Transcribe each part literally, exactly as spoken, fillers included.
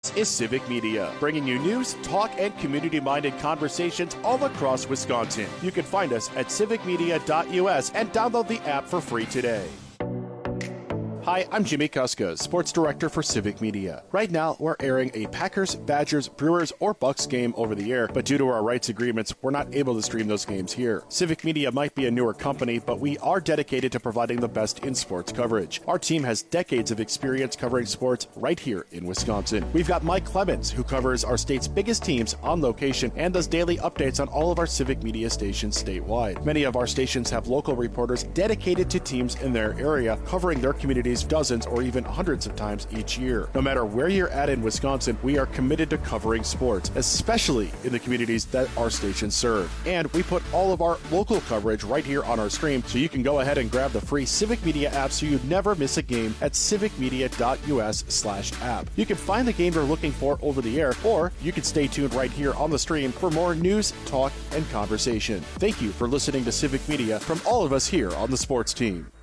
This is Civic Media, bringing you news, talk, and community-minded conversations all across Wisconsin. You can find us at civic media dot U S and download the app for free today. Hi, I'm Jimmy Kuska, Sports Director for Civic Media. Right now, we're airing a Packers, Badgers, Brewers, or Bucks game over the air, but due to our rights agreements, we're not able to stream those games here. Civic Media might be a newer company, but we are dedicated to providing the best in sports coverage. Our team has decades of experience covering sports right here in Wisconsin. We've got Mike Clemens, who covers our state's biggest teams on location and does daily updates on all of our Civic Media stations statewide. Many of our stations have local reporters dedicated to teams in their area, covering their communities dozens or even hundreds of times each year. No matter where you're at in Wisconsin, we are committed to covering sports, especially in the communities that our stations serve. And we put all of our local coverage right here on our stream, so you can go ahead and grab the free Civic Media app so you never miss a game at civic media dot U S slash app. You can find the game you're looking for over the air, or you can stay tuned right here on the stream for more news, talk, and conversation. Thank you for listening to Civic Media from all of us here on the sports team.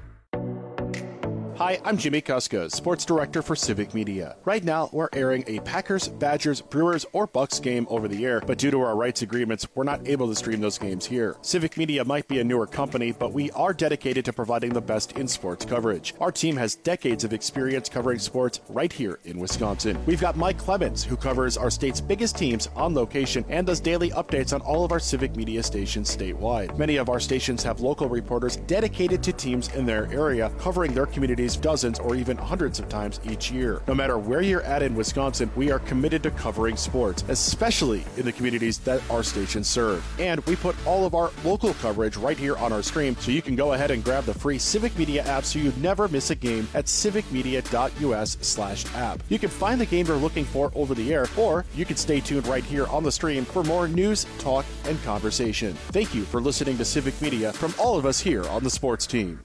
Hi, I'm Jimmy Kuska, Sports Director for Civic Media. Right now, we're airing a Packers, Badgers, Brewers, or Bucks game over the air, but due to our rights agreements, we're not able to stream those games here. Civic Media might be a newer company, but we are dedicated to providing the best in sports coverage. Our team has decades of experience covering sports right here in Wisconsin. We've got Mike Clemens, who covers our state's biggest teams on location and does daily updates on all of our Civic Media stations statewide. Many of our stations have local reporters dedicated to teams in their area, covering their communities dozens or even hundreds of times each year. No matter where you're at in Wisconsin, we are committed to covering sports, especially in the communities that our stations serve. And we put all of our local coverage right here on our stream, so you can go ahead and grab the free Civic Media app so you never miss a game at civic media dot U S slash app. You can find the game you're looking for over the air, or you can stay tuned right here on the stream for more news, talk, and conversation. Thank you for listening to Civic Media from all of us here on the sports team.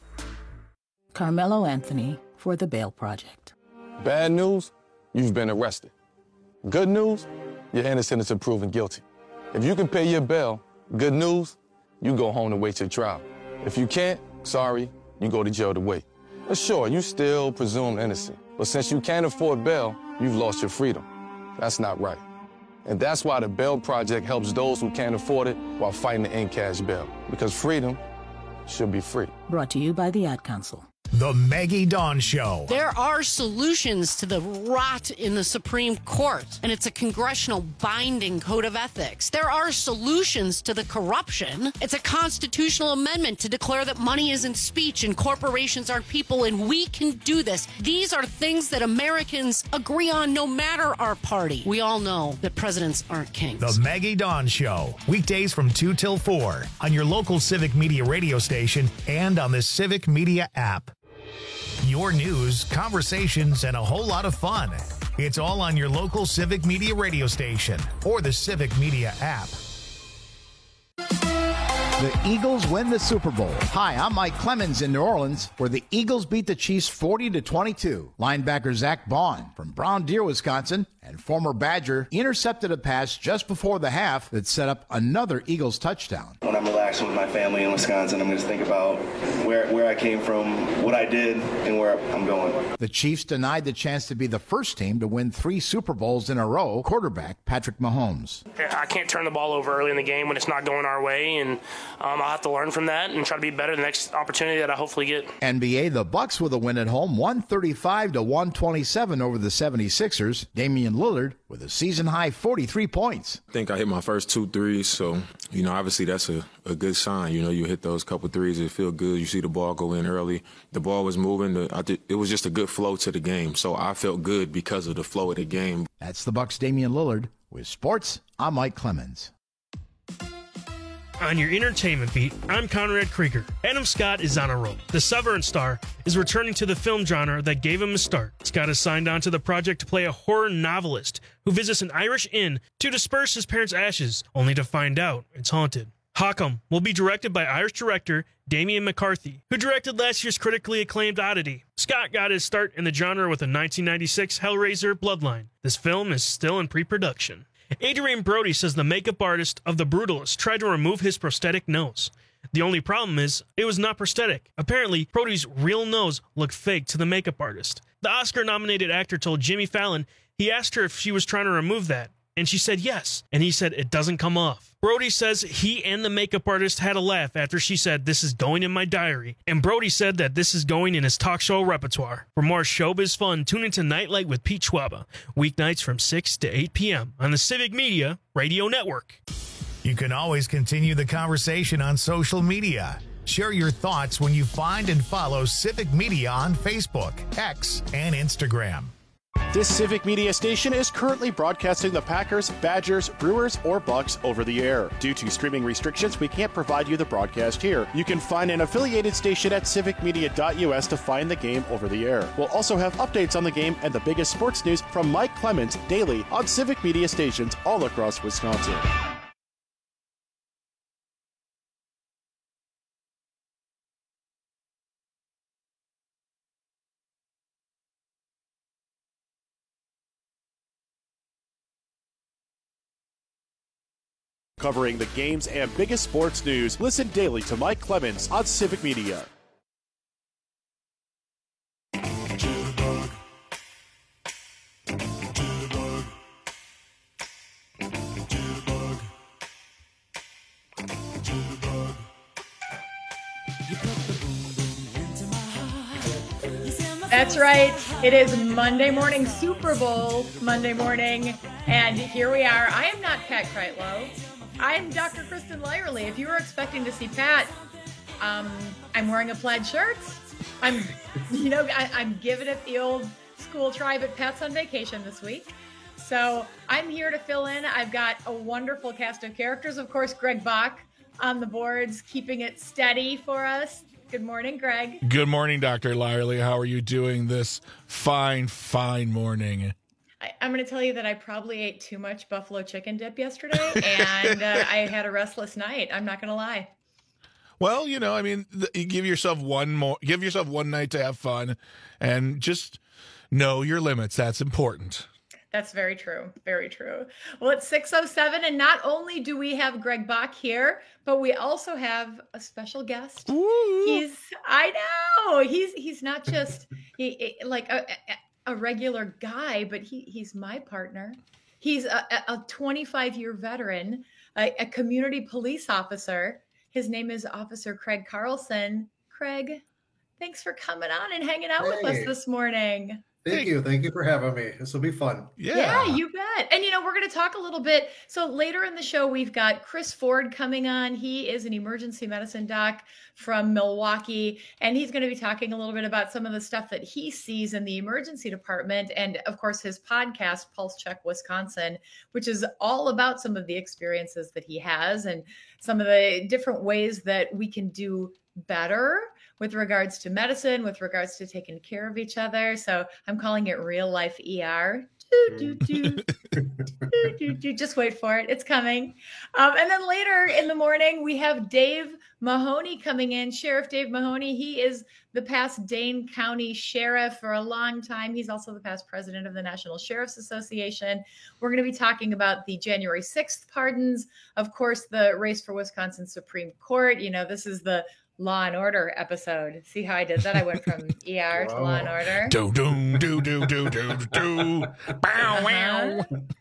Carmelo Anthony for the Bail Project. Bad news, you've been arrested. Good news, you're innocent until proven guilty. If you can pay your bail, good news, you go home to wait your trial. If you can't, sorry, you go to jail to wait. But sure, you still presumed innocent. But since you can't afford bail, you've lost your freedom. That's not right. And that's why the Bail Project helps those who can't afford it while fighting to end cash bail. Because freedom should be free. Brought to you by the Ad Council. The Maggie Dawn Show. There are solutions to the rot in the Supreme Court, and it's a congressional binding code of ethics. There are solutions to the corruption. It's a constitutional amendment to declare that money isn't speech and corporations aren't people, and we can do this. These are things that Americans agree on no matter our party. We all know that presidents aren't kings. The Maggie Dawn Show. Weekdays from two till four on your local Civic Media radio station and on the Civic Media app. Your news, conversations, and a whole lot of fun. It's all on your local Civic Media radio station or the Civic Media app. The Eagles win the Super Bowl. Hi, I'm Mike Clemens in New Orleans, where the Eagles beat the Chiefs forty to twenty-two. Linebacker Zach Bond from Brown Deer, Wisconsin, and former Badger intercepted a pass just before the half that set up another Eagles touchdown. When I'm relaxing with my family in Wisconsin, I'm going to think about where, where I came from, what I did, and where I'm going. The Chiefs denied the chance to be the first team to win three Super Bowls in a row. Quarterback Patrick Mahomes. I can't turn the ball over early in the game when it's not going our way, and um, I'll have to learn from that and try to be better the next opportunity that I hopefully get. N B A, the Bucks with a win at home, one thirty-five to one twenty-seven over the seventy-sixers. Damian Lillard with a season-high forty-three points. I think I hit my first two threes, so, you know, obviously that's a, a good sign. You know, you hit those couple threes, it feel good. You see the ball go in early. The ball was moving. The, I did, it was just a good flow to the game, so I felt good because of the flow of the game. That's the Bucks' Damian Lillard. With sports, I'm Mike Clemens. On your entertainment beat, I'm Conrad Krieger. Adam Scott is on a roll. The Severance star is returning to the film genre that gave him a start. Scott is signed on to the project to play a horror novelist who visits an Irish inn to disperse his parents' ashes, only to find out it's haunted. Hawkham will be directed by Irish director Damien McCarthy, who directed last year's critically acclaimed Oddity. Scott got his start in the genre with a nineteen ninety-six Hellraiser Bloodline. This film is still in pre-production. Adrian Brody says the makeup artist of The Brutalist tried to remove his prosthetic nose. The only problem is, it was not prosthetic. Apparently, Brody's real nose looked fake to the makeup artist. The Oscar-nominated actor told Jimmy Fallon He asked her if she was trying to remove that, and she said yes, and he said it doesn't come off. Brody says he and the makeup artist had a laugh after she said this is going in my diary, and Brody said that this is going in his talk show repertoire. For more showbiz fun, tune into Nightlight with Pete Schwaba, weeknights from six to eight p.m. on the Civic Media Radio Network. You can always continue the conversation on social media. Share your thoughts when you find and follow Civic Media on Facebook, X, and Instagram. This Civic Media station is currently broadcasting the Packers, Badgers, Brewers, or Bucks over the air. Due to streaming restrictions, we can't provide you the broadcast here. You can find an affiliated station at civic media dot u s to find the game over the air. We'll also have updates on the game and the biggest sports news from Mike Clemens daily on Civic Media stations all across Wisconsin. Covering the games and biggest sports news, listen daily to Mike Clemens on Civic Media. That's right. It is Monday morning, Super Bowl Monday morning, and here we are. I am not Pat Kreitlow. I'm Doctor Kristen Lyerly. If you were expecting to see Pat, um, I'm wearing a plaid shirt. I'm, you know, I, I'm giving it the old school try, but Pat's on vacation this week. So I'm here to fill in. I've got a wonderful cast of characters. Of course, Greg Bach on the boards, keeping it steady for us. Good morning, Greg. Good morning, Doctor Lyerly. How are you doing this fine, fine morning? I, I'm going to tell you that I probably ate too much buffalo chicken dip yesterday, and uh, I had a restless night. I'm not going to lie. Well, you know, I mean, th- you give yourself one more, give yourself one night to have fun, and just know your limits. That's important. That's very true. Very true. Well, it's six oh seven, and not only do we have Greg Bach here, but we also have a special guest. Ooh. He's, I know, he's he's not just he, like a, a regular guy, but he he's my partner. He's a, a twenty-five year veteran, a, a community police officer. His name is Officer Craig Carlson. Craig, thanks for coming on and hanging out hey. with us this morning. Thank you. Thank you for having me. This will be fun. Yeah. yeah, you bet. And, you know, we're going to talk a little bit. So later in the show, we've got Chris Ford coming on. He is an emergency medicine doc from Milwaukee, and he's going to be talking a little bit about some of the stuff that he sees in the emergency department. And, of course, his podcast, Pulse Check Wisconsin, which is all about some of the experiences that he has and some of the different ways that we can do better with regards to medicine, with regards to taking care of each other. So I'm calling it real life E R. Do, do, do, do, do, do. Just wait for it. It's coming. Um, and then later in the morning, we have Dave Mahoney coming in. Sheriff Dave Mahoney. He is the past Dane County Sheriff for a long time. He's also the past president of the National Sheriff's Association. We're going to be talking about the January sixth pardons. Of course, the race for Wisconsin Supreme Court. You know, this is the Law and Order episode. See how I did that? I went from E R to Law and Order. Do do do do do do do. Bow wow.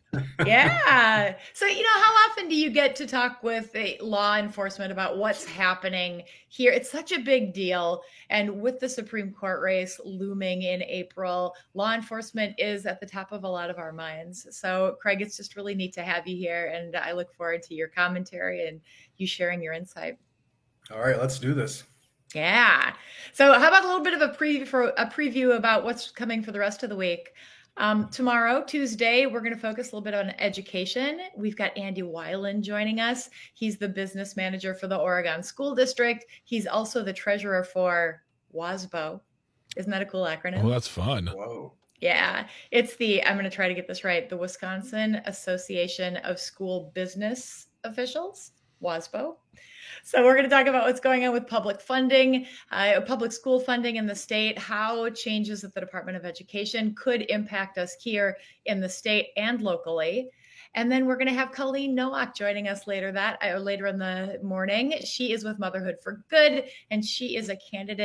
Yeah. So, you know, how often do you get to talk with a law enforcement about what's happening here? It's such a big deal. And with the Supreme Court race looming in April, law enforcement is at the top of a lot of our minds. So, Craig, it's just really neat to have you here. And I look forward to your commentary and you sharing your insight. All right, let's do this. Yeah. So how about a little bit of a preview for a preview about what's coming for the rest of the week? Um, tomorrow, Tuesday, we're going to focus a little bit on education. We've got Andy Weiland joining us. He's the business manager for the Oregon School District. He's also the treasurer for WASBO. Isn't that a cool acronym? Well, that's fun. Whoa. Yeah, it's the, I'm going to try to get this right, the Wisconsin Association of School Business Officials, WASBO. So we're going to talk about what's going on with public funding, uh, public school funding in the state, how changes at the Department of Education could impact us here in the state and locally. And then we're going to have Colleen Nowak joining us later that uh, later in the morning. She is with Motherhood for Good, and she is a candidate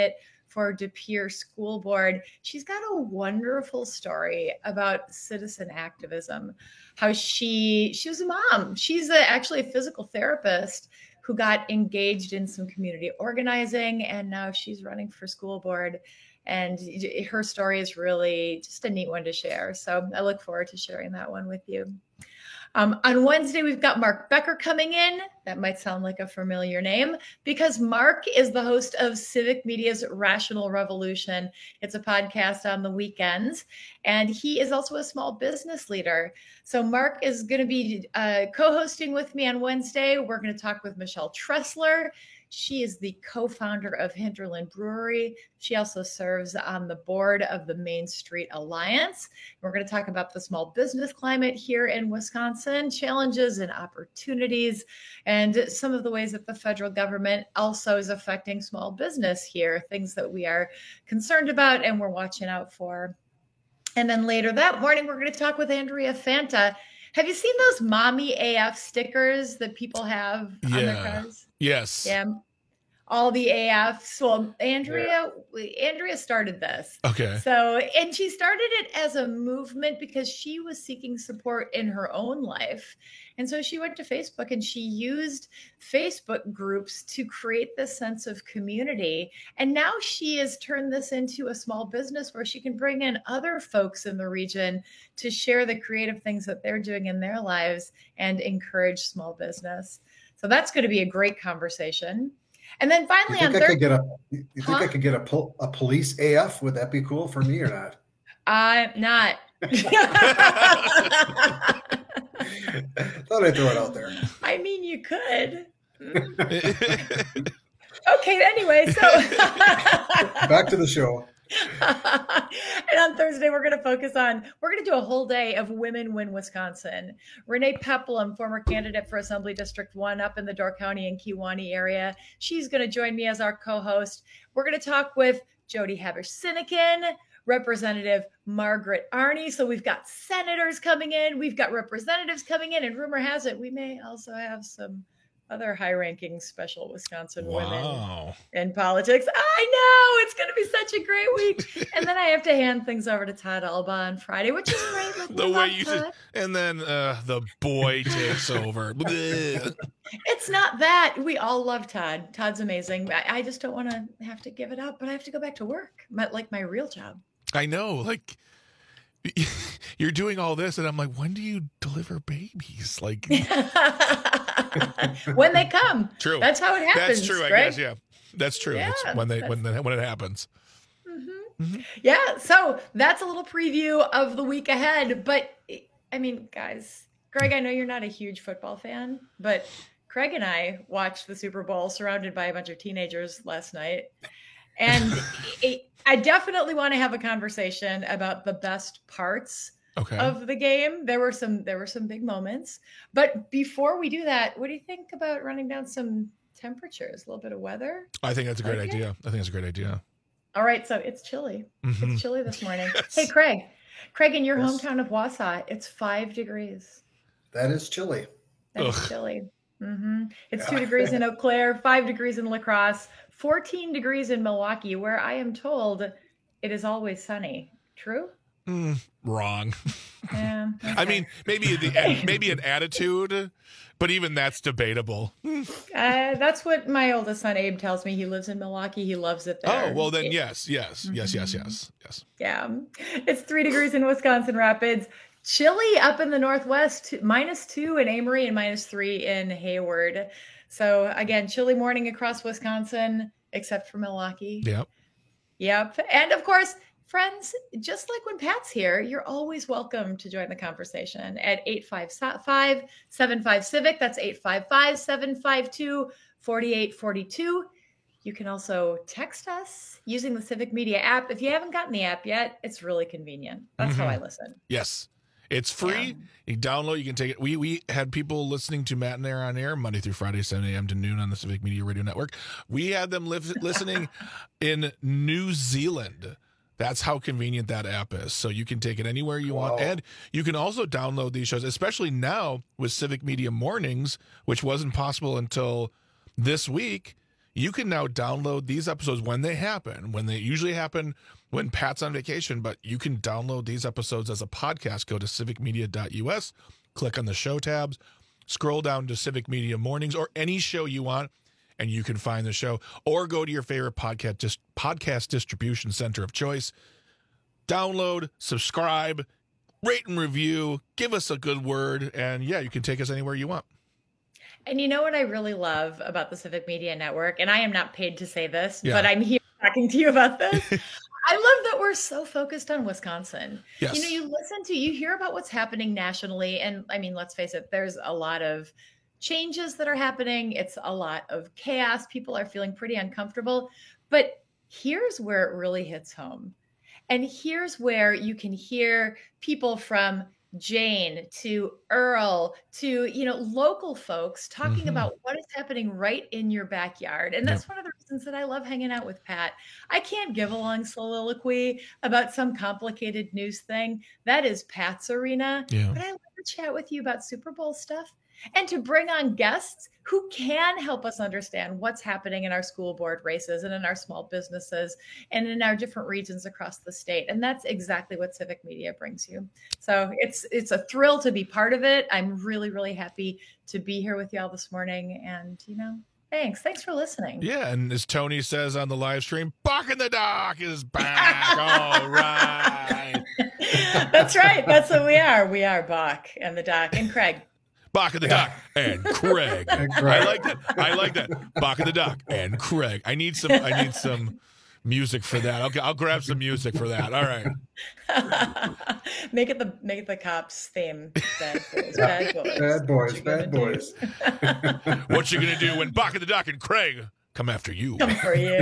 for De Pere School Board. She's got a wonderful story about citizen activism, how she she was a mom. She's a, actually a physical therapist who got engaged in some community organizing, and now she's running for school board. And her story is really just a neat one to share. So I look forward to sharing that one with you. Um, on Wednesday, we've got Mark Becker coming in. That might sound like a familiar name because Mark is the host of Civic Media's Rational Revolution. It's a podcast on the weekends, and he is also a small business leader. So Mark is going to be uh, co-hosting with me on Wednesday. We're going to talk with Michelle Tressler. She is the co-founder of Hinterland Brewery. She also serves on the board of the Main Street Alliance. We're going to talk about the small business climate here in Wisconsin, challenges and opportunities, and some of the ways that the federal government also is affecting small business here, things that we are concerned about and we're watching out for. And then later that morning, we're going to talk with Andrea Fanta. Have you seen those Mommy A F stickers that people have on Yeah. their cars? Yes. Yeah. All the A Fs. Well, Andrea, Andrea started this. Okay. So, and she started it as a movement because she was seeking support in her own life. And so she went to Facebook and she used Facebook groups to create this sense of community. And now she has turned this into a small business where she can bring in other folks in the region to share the creative things that they're doing in their lives and encourage small business. So that's going to be a great conversation. And then finally, you on think I could third, get a you think Huh? I could get a pol- a police A F? Would that be cool for me or not? I'm not. Thought I'd throw it out there. I mean, you could. Okay. Anyway, so Back to the show. And on Thursday, we're going to focus on, we're going to do a whole day of Women Win Wisconsin. Renee Peplum, former candidate for Assembly District one up in the Door County and Kewaunee area. She's going to join me as our co-host. We're going to talk with Jody Haber-Sinekin, Representative Margaret Arney. So we've got senators coming in. We've got representatives coming in. And rumor has it, we may also have some other high-ranking special Wisconsin Wow. women in politics. I know, it's going to be such a great week. And then I have to hand things over to Todd Alba on Friday, which is great. Like, The we way love you Todd. just, and then uh, the boy takes over. Bleh. It's not that. We all love Todd. Todd's amazing. I, I just don't want to have to give it up, but I have to go back to work, my, like my real job. I know, like you're doing all this, and I'm like, when do you deliver babies? Like, When they come. true. That's how it happens. That's true. I Greg. guess. Yeah, that's true. Yeah, That's when they that's- when the, when it happens. Yeah, so that's a little preview of the week ahead. But I mean, guys, Greg, I know you're not a huge football fan, but Craig and I watched the Super Bowl surrounded by a bunch of teenagers last night. And it, I definitely want to have a conversation about the best parts Okay. of the game. There were some there were some big moments. But before we do that, what do you think about running down some temperatures, a little bit of weather? I think that's a great Okay. idea. I think it's a great idea. All right, so it's chilly. Mhm. It's chilly this morning. Hey, Craig. Craig, in your Yes. hometown of Wausau, it's five degrees. That is chilly. That's Ugh. chilly. hmm It's two Yeah. degrees in Eau Claire, five degrees in La Crosse, fourteen degrees in Milwaukee, where I am told it is always sunny. True? Mm, wrong. Yeah. I mean, maybe the maybe an attitude, but even that's debatable. Uh, that's what my oldest son Abe tells me. He lives in Milwaukee. He loves it there. Oh well, then It- yes, yes, yes, yes, yes, yes. Yeah. It's three degrees in Wisconsin Rapids. Chilly up in the Northwest, minus two in Amory and minus three in Hayward. So again, chilly morning across Wisconsin, except for Milwaukee. Yep. Yep. And of course, friends, just like when Pat's here, you're always welcome to join the conversation at eight five five, seven five Civic. That's eight five five, seven five two, four eight four two. You can also text us using the Civic Media app. If you haven't gotten the app yet, it's really convenient. That's how I listen. Yes. It's free. You can download. You can take it. We we had people listening to Matt and Air on air Monday through Friday, seven a.m. to noon on the Civic Media Radio Network. We had them live, listening in New Zealand. That's how convenient that app is. So you can take it anywhere you want. Wow. And you can also download these shows, especially now with Civic Media Mornings, which wasn't possible until this week. you can now download these episodes when they happen, when they usually happen when Pat's on vacation, but you can download these episodes as a podcast. Go to civic media dot U S, click on the show tabs, scroll down to Civic Media Mornings or any show you want, and you can find the show. Or go to your favorite podcast, dis- podcast distribution center of choice. Download, subscribe, rate and review, give us a good word, and yeah, you can take us anywhere you want. And you know what I really love about the Civic Media Network, and I am not paid to say this, Yeah. but I'm here talking to you about this. I love that we're so focused on Wisconsin. Yes. You know, you listen to, you hear about what's happening nationally. And I mean, let's face it, there's a lot of changes that are happening. It's a lot of chaos. People are feeling pretty uncomfortable. But here's where it really hits home. And here's where you can hear people from Jane to Earl to, you know, local folks talking Mhm. about what is happening right in your backyard. And that's one of the reasons that I love hanging out with Pat. I can't give a long soliloquy about some complicated news thing. That is Pat's arena. Yeah. But I love to chat with you about Super Bowl stuff and to bring on guests who can help us understand what's happening in our school board races and in our small businesses and in our different regions across the state. And that's exactly what Civic Media brings you. So it's it's a thrill to be part of it. I'm really, really happy to be here with y'all this morning. And, you know, thanks. Thanks for listening. Yeah, and as Tony says on the live stream, Bach in the Dock is back. All right. That's right. That's what we are. We are Bach and the Doc and Craig. Bach in the Dock and Craig. And Craig. I like that. I like that. Bach in the Dock and Craig. I need some. I need some music for that. Okay, I'll grab some music for that. All right. Make it the make it the cops theme. Bad boys. Bad boys. Bad boys. What Bad you boys. What you gonna do when Bach in the Dock and Craig come after you? Come for you.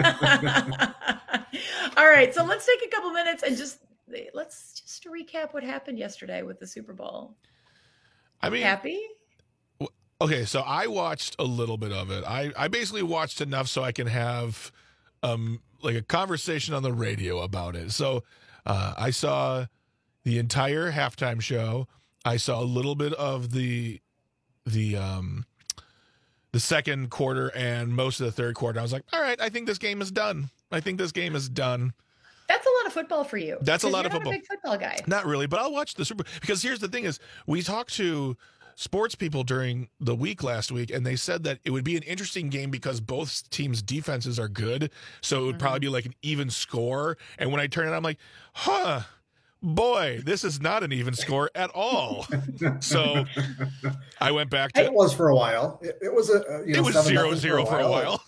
All right, so let's take a couple minutes and just let's just recap what happened yesterday with the Super Bowl. I mean, Happy? Okay, so I watched a little bit of it. I, I basically watched enough so I can have um like a conversation on the radio about it. So uh, I saw the entire halftime show. I saw a little bit of the the um the second quarter and most of the third quarter. I was like, all right, I think this game is done. I think this game is done. That's a lot of football for you. That's a 'cause lot you're of not football. A big football guy. Not really, but I'll watch the Super because here's the thing is we talked to sports people during the week last week and they said that it would be an interesting game because both teams' defenses are good. So it would probably be like an even score. And when I turn it on, I'm like, huh, boy, this is not an even score at all. So I went back to It was for a while. It, it was a uh, you know, it was seven zero nothing zero for a while.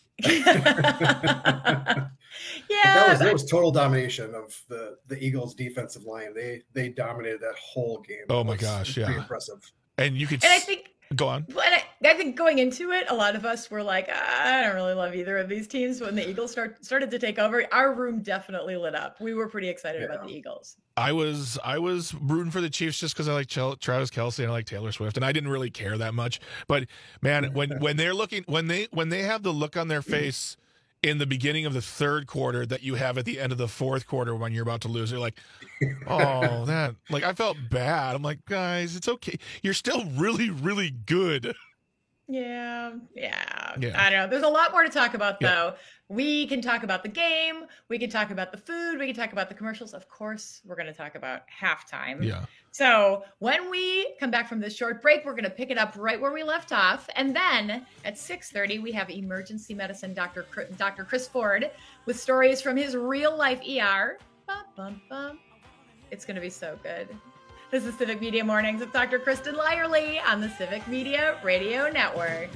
Yeah, that was that was total domination of the the Eagles' defensive line. They they dominated that whole game. Oh It my was gosh, pretty yeah. impressive. And you could And I s- think go on. Well, and I, I think going into it, a lot of us were like, I don't really love either of these teams. When the Eagles start, started to take over, our room definitely lit up. We were pretty excited about the Eagles. I was I was rooting for the Chiefs just because I like Chel- Travis Kelce and I like Taylor Swift, and I didn't really care that much. But man, when when they're looking when they when they have the look on their face in the beginning of the third quarter that you have at the end of the fourth quarter when you're about to lose, they're like, oh, that like I felt bad. I'm like, guys, it's okay. You're still really really good. Yeah, yeah, Yeah. I don't know. There's a lot more to talk about, Yeah. though. We can talk about the game. We can talk about the food. We can talk about the commercials. Of course, we're going to talk about halftime. Yeah. So when we come back from this short break, we're going to pick it up right where we left off. And then at six thirty, we have emergency medicine Doctor Cr- Doctor Chris Ford with stories from his real life E R. Bum, bum, bum. It's going to be so good. This is Civic Media Mornings with Doctor Kristen Lyerly on the Civic Media Radio Network.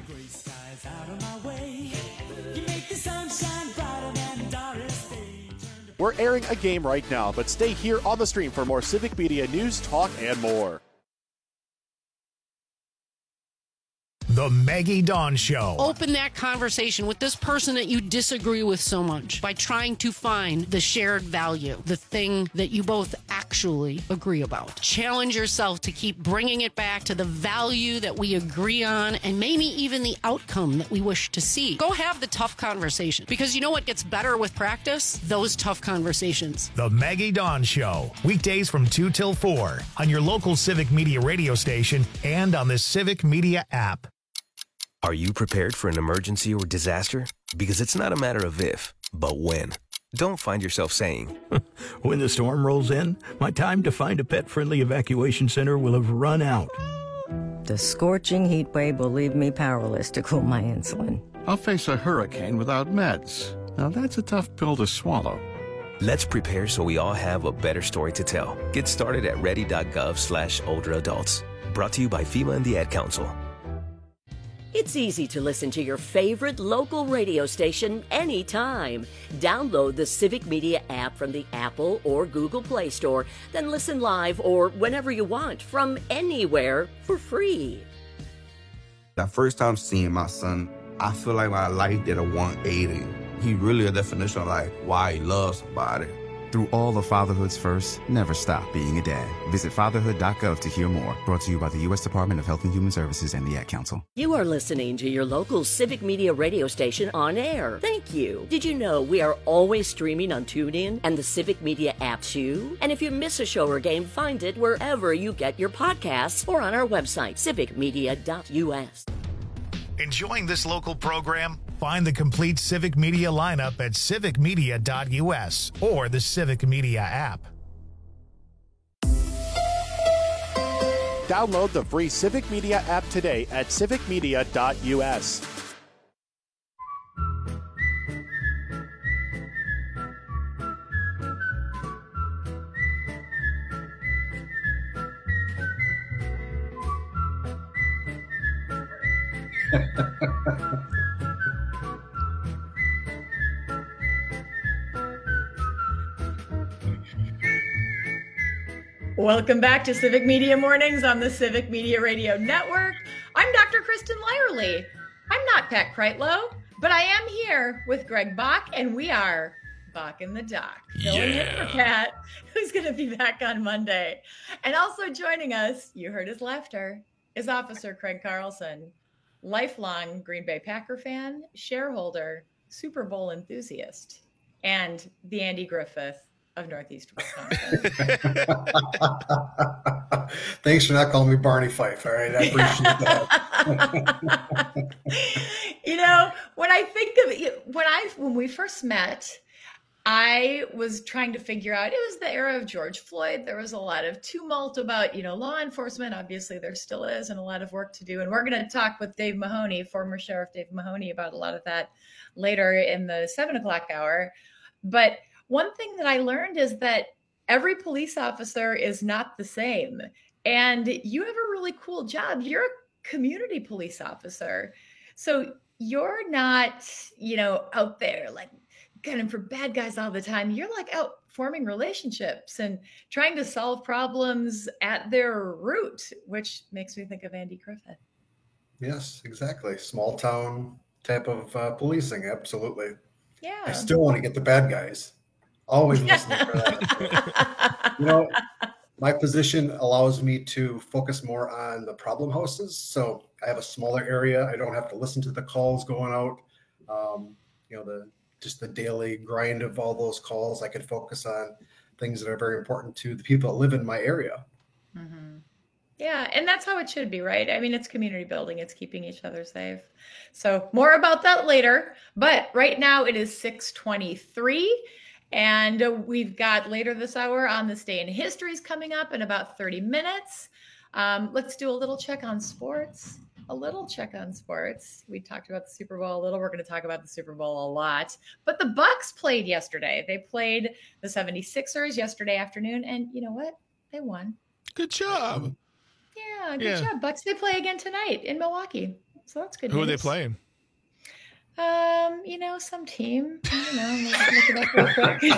We're airing a game right now, but stay here on the stream for more Civic Media news, talk, and more. The Maggie Dawn Show. Open that conversation with this person that you disagree with so much by trying to find the shared value, the thing that you both actually agree about. Challenge yourself to keep bringing it back to the value that we agree on and maybe even the outcome that we wish to see. Go have the tough conversation because you know what gets better with practice? Those tough conversations. The Maggie Dawn Show. Weekdays from two till four on your local Civic Media radio station and on the Civic Media app. Are you prepared for an emergency or disaster? Because it's not a matter of if, but when. Don't find yourself saying, when the storm rolls in, my time to find a pet-friendly evacuation center will have run out. The scorching heat wave will leave me powerless to cool my insulin. I'll face a hurricane without meds. Now that's a tough pill to swallow. Let's prepare so we all have a better story to tell. Get started at ready.gov slash older adults. Brought to you by FEMA and the Ad Council. It's easy to listen to your favorite local radio station anytime. Download the Civic Media app from the Apple or Google Play Store, then listen live or whenever you want from anywhere for free. The first time seeing my son, I feel like my life did a one eighty. He really a definition of like why he loves somebody. Through all of fatherhood's first, never stop being a dad. Visit fatherhood dot gov to hear more. Brought to you by the U S Department of Health and Human Services and the Ad Council. You are listening to your local Civic Media radio station on air. Thank you. Did you know we are always streaming on TuneIn and the Civic Media app too? And if you miss a show or game, find it wherever you get your podcasts or on our website, civic media dot u s. Enjoying this local program? Find the complete Civic Media lineup at civic media dot u s or the Civic Media app. Download the free Civic Media app today at civic media dot u s. Welcome back to Civic Media Mornings on the Civic Media Radio Network. I'm Doctor Kristen Lyerly. I'm not Pat Kreitlow, but I am here with Greg Bach, and we are Bach in the Dock. Filling in for Pat, who's going to be back on Monday. And also joining us, you heard his laughter, is Officer Craig Carlson, lifelong Green Bay Packer fan, shareholder, Super Bowl enthusiast, and the Andy Griffith of Northeast Wisconsin. Thanks for not calling me Barney Fife. All right, I appreciate that. You know, when I think of it, when I when we first met, I was trying to figure out, it was the era of George Floyd. There was a lot of tumult about, you know, law enforcement. Obviously, there still is, and a lot of work to do. And we're going to talk with Dave Mahoney, former Sheriff Dave Mahoney, about a lot of that later in the seven o'clock hour. But one thing that I learned is that every police officer is not the same. And you have a really cool job. You're a community police officer. So you're not, you know, out there like gunning for bad guys all the time. You're like out forming relationships and trying to solve problems at their root, which makes me think of Andy Griffith. Yes, exactly. Small town type of uh, policing. Absolutely. Yeah. I still want to get the bad guys. Always listening for that. You know, my position allows me to focus more on the problem houses. So I have a smaller area. I don't have to listen to the calls going out. Um, you know, the just the daily grind of all those calls. I could focus on things that are very important to the people that live in my area. Mm-hmm. Yeah, and that's how it should be, right? I mean, it's community building. It's keeping each other safe. So more about that later. But right now it is six twenty-three. And we've got later this hour On This Day in History is coming up in about thirty minutes. Um, let's do a little check on sports. A little check on sports. We talked about the Super Bowl a little. We're going to talk about the Super Bowl a lot. But the Bucks played yesterday. They played the seventy-sixers yesterday afternoon. And you know what? They won. Good job. Yeah, good yeah. job, Bucks. They play again tonight in Milwaukee. So that's good Who news. are they playing? Um, you know, some team. You know, look it up real quick.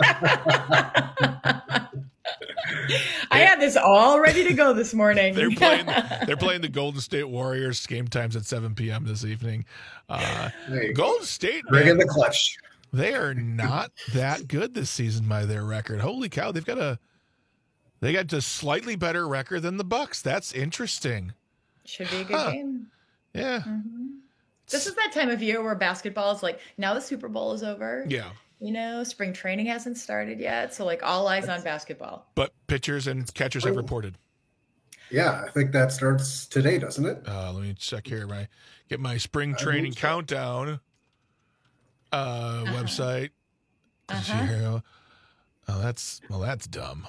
I had this all ready to go this morning. They're playing. They're playing the Golden State Warriors. Game time's at seven p.m. this evening. Uh, Golden State, bring man, in the clutch. They are not that good this season by their record. Holy cow! They've got a. They got just slightly better record than the Bucks. That's interesting. Should be a good huh. game. Yeah. Mm-hmm. This is that time of year where basketball is like, now the Super Bowl is over. Yeah. You know, spring training hasn't started yet. So like all eyes on basketball. But pitchers and catchers have reported. Yeah, I think that starts today, doesn't it? Uh, let me check here. My get my spring training so. countdown uh, uh-huh. website. Uh-huh. Here. Oh, that's well, that's dumb.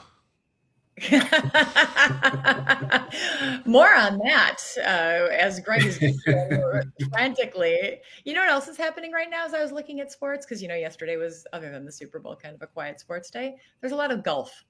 More on that uh, as Greg is frantically. You know what else is happening right now as I was looking at sports? Because, you know, yesterday was, other than the Super Bowl, kind of a quiet sports day. There's a lot of golf.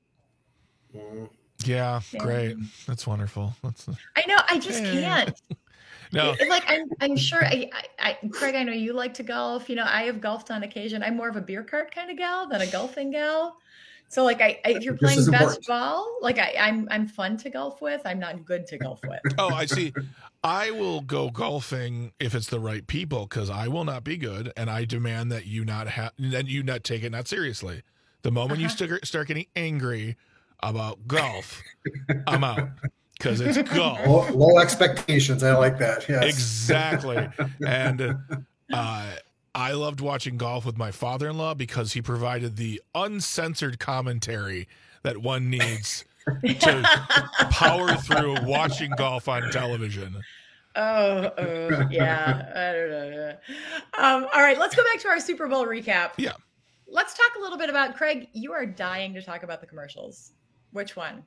Mm. Yeah, yeah, great. That's wonderful. That's a... I know. I just can't. No, like I'm, I'm sure. I, I, I, Craig, I know you like to golf. You know, I have golfed on occasion. I'm more of a beer cart kind of gal than a golfing gal. So, like, I, I if you're playing best important. ball, like I, I'm, I'm fun to golf with. I'm not good to golf with. Oh, I see. I will go golfing if it's the right people, because I will not be good, and I demand that you not have, that you not take it not seriously. The moment uh-huh. you start start getting angry about golf, I'm out. Because it's golf. Low, low expectations. I like that. Yes. Exactly. And uh, I loved watching golf with my father-in-law because he provided the uncensored commentary that one needs to power through watching golf on television. Oh, oh yeah. I don't know. Um, all right, let's go back to our Super Bowl recap. Yeah. Let's talk a little bit about, Craig, you are dying to talk about the commercials. Which one?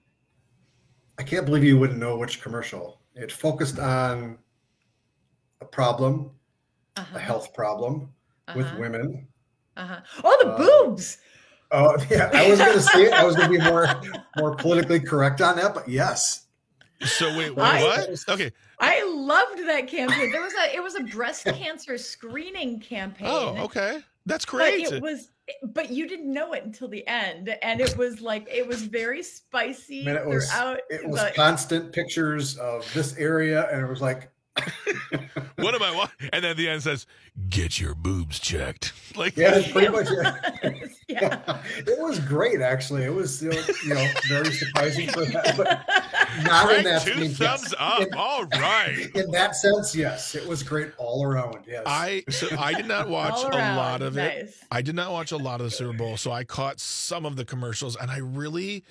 I can't believe you wouldn't know which commercial. It focused on a problem, uh-huh. a health problem uh-huh. with women. Uh-huh. Oh, the uh, boobs. Oh, yeah. I was going to say it. I was going to be more more politically correct on that, but yes. So wait, wait I, what? Okay. I loved that campaign. There was a it was a breast cancer screening campaign. Oh, okay. That's great. But it was but you didn't know it until the end, and it was like it was very spicy Man, it was, throughout. It was the, constant pictures of this area, and it was like, what am I watching? And then at the end says, "Get your boobs checked." Like, yeah, it's pretty much it. Yeah, it was great. Actually, it was you know, you know very surprising for that, but not Frank, in that. Two sense. thumbs up. In, all right. In that sense, yes, it was great all around. Yes, I so I did not watch a lot of nice. it. I did not watch a lot of the Super Bowl, so I caught some of the commercials, and I really.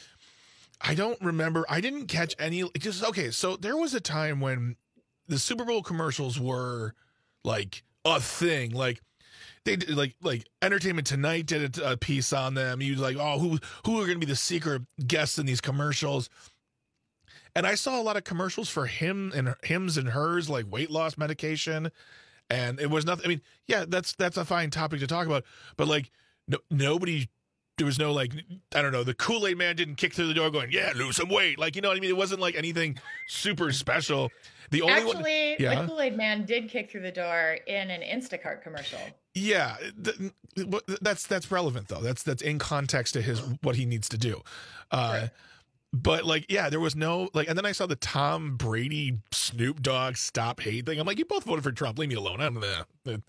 I don't remember. I didn't catch any. Just okay. So there was a time when the Super Bowl commercials were like a thing. Like they did, like like Entertainment Tonight did a, a piece on them. You like, oh, who who are going to be the secret guests in these commercials? And I saw a lot of commercials for him and hims and hers, like weight loss medication. And it was nothing. I mean, yeah, that's that's a fine topic to talk about. But like, no, nobody. There was no like, I don't know, the Kool-Aid man didn't kick through the door going, yeah, lose some weight. Like, you know what I mean? It wasn't like anything super special. The only Actually, one, yeah. the Kool-Aid man did kick through the door in an Instacart commercial. Yeah, th- that's that's relevant though. That's that's in context to his what he needs to do. Uh, right. But like, yeah, there was no like, and then I saw the Tom Brady Snoop Dogg Stop Hate thing. I'm like, you both voted for Trump. Leave me alone. I'm the.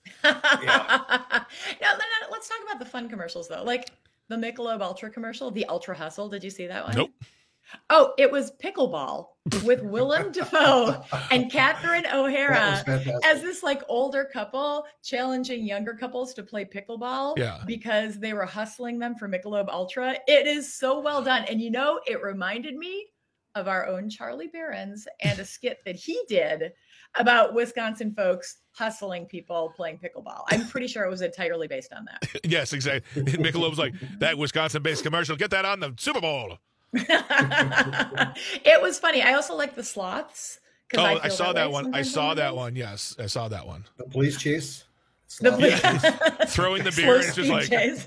Yeah. no, let's talk about the fun commercials though. Like. The Michelob Ultra commercial, the Ultra Hustle. Did you see that one? Nope. Oh, it was pickleball with Willem Dafoe and Catherine O'Hara as this like older couple challenging younger couples to play pickleball yeah. because they were hustling them for Michelob Ultra. It is so well done. And you know, it reminded me of our own Charlie Behrens and a skit that he did about Wisconsin folks hustling people playing pickleball. I'm pretty sure it was entirely based on that. Yes, exactly. Michelob's like, that Wisconsin-based commercial, get that on the Super Bowl. It was funny. I also like the sloths. Oh, I, I saw that, that one. I saw that one. Yes, I saw that one. The police chase. The police. Yeah. Throwing the beer and it's just like. Chase.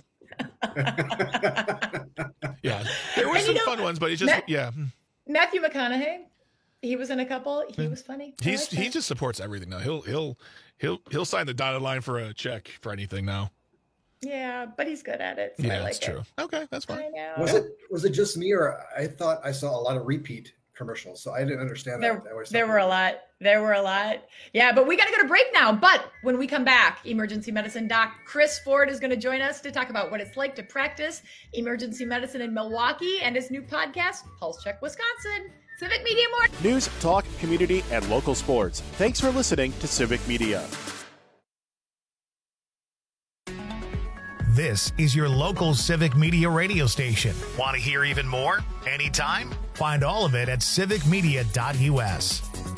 Yeah, there were and some you know, fun ones, but it's just Matt, yeah. Matthew McConaughey. He was in a couple. He was funny. I He's like he just supports everything now. He'll he'll he'll he'll sign the dotted line for a check for anything now. Yeah, but he's good at it. So yeah, I like that's true. It. Okay, that's fine. I know. Was it was it just me, or I thought I saw a lot of repeat commercials, so I didn't understand there, that. There were a lot. There were a lot. Yeah, but we got to go to break now. But when we come back, emergency medicine doc Chris Ford is going to join us to talk about what it's like to practice emergency medicine in Milwaukee and his new podcast, Pulse Check Wisconsin. Civic Media More. News, talk, community, and local sports. Thanks for listening to Civic Media. This is your local Civic Media radio station. Want to hear even more? Anytime? Find all of it at civic media dot U S.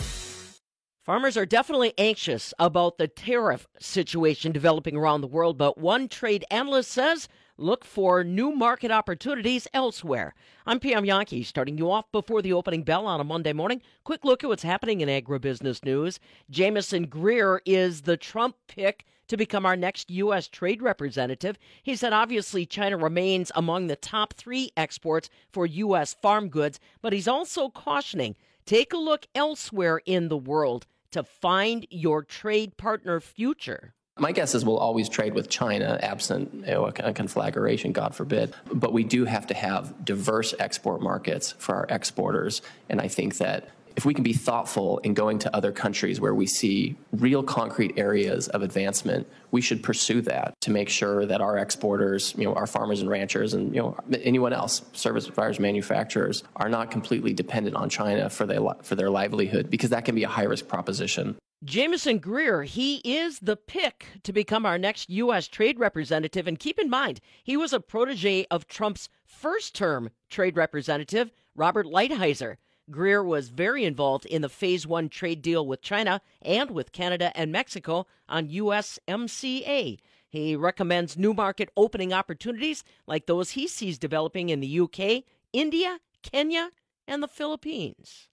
Farmers are definitely anxious about the tariff situation developing around the world, but one trade analyst says look for new market opportunities elsewhere. I'm P M Yankee, starting you off before the opening bell on a Monday morning. Quick look at what's happening in agribusiness news. Jamison Greer is the Trump pick to become our next U S trade representative. He said obviously China remains among the top three exports for U S farm goods, but he's also cautioning, take a look elsewhere in the world to find your trade partner future. My guess is we'll always trade with China, absent you know, a conflagration, God forbid. But we do have to have diverse export markets for our exporters. And I think that if we can be thoughtful in going to other countries where we see real concrete areas of advancement, we should pursue that to make sure that our exporters, you know, our farmers and ranchers and, you know, anyone else, service providers, manufacturers, are not completely dependent on China for their, for their livelihood, because that can be a high-risk proposition. Jamison Greer, he is the pick to become our next U S trade representative. And keep in mind, he was a protege of Trump's first-term trade representative, Robert Lighthizer. Greer was very involved in the Phase One trade deal with China and with Canada and Mexico on U S M C A. He recommends new market opening opportunities like those he sees developing in the U K, India, Kenya, and the Philippines.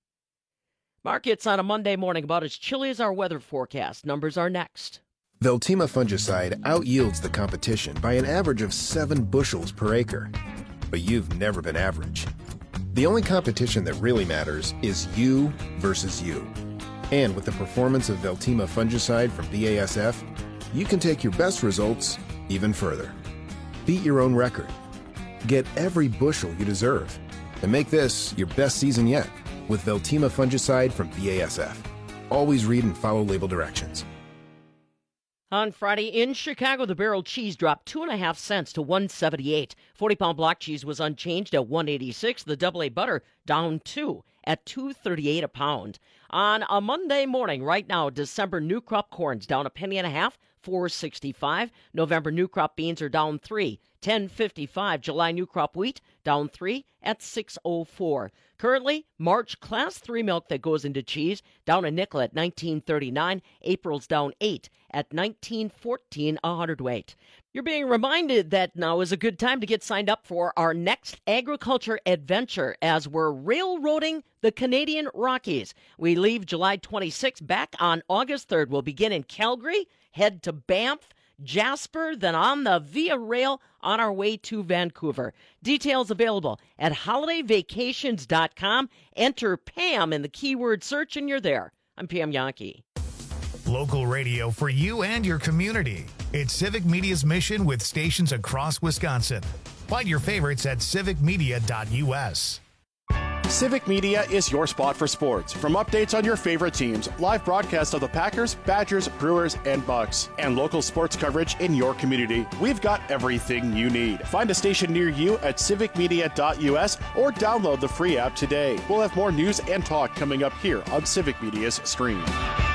Markets on a Monday morning about as chilly as our weather forecast. Numbers are next. Veltima fungicide outyields the competition by an average of seven bushels per acre. But you've never been average. The only competition that really matters is you versus you. And with the performance of Veltima fungicide from B A S F, you can take your best results even further. Beat your own record. Get every bushel you deserve. And make this your best season yet with Veltima fungicide from B A S F. Always read and follow label directions. On Friday in Chicago, the barrel cheese dropped two and a half cents to one seventy-eight. forty-pound block cheese was unchanged at one eighty-six. The double A butter down two at two thirty-eight a pound. On a Monday morning, right now, December new crop corn's down a penny and a half, four sixty-five. November new crop beans are down three, ten fifty-five. July new crop wheat down three at six oh four. Currently, March class three milk that goes into cheese down a nickel at nineteen thirty-nine. April's down eight at nineteen fourteen a hundredweight. You're being reminded that now is a good time to get signed up for our next agriculture adventure as we're railroading the Canadian Rockies. We leave July twenty-sixth, back on August third. We'll begin in Calgary, head to Banff, Jasper, then on the Via Rail on our way to Vancouver. Details available at holiday vacations dot com. Enter Pam in the keyword search and you're there. I'm Pam Yankee. Local radio for you and your community. It's Civic Media's mission with stations across Wisconsin. Find your favorites at civic media dot U S. Civic Media is your spot for sports. From updates on your favorite teams, live broadcasts of the Packers, Badgers, Brewers, and Bucks, and local sports coverage in your community, we've got everything you need. Find a station near you at civic media dot U S or download the free app today. We'll have more news and talk coming up here on Civic Media's stream.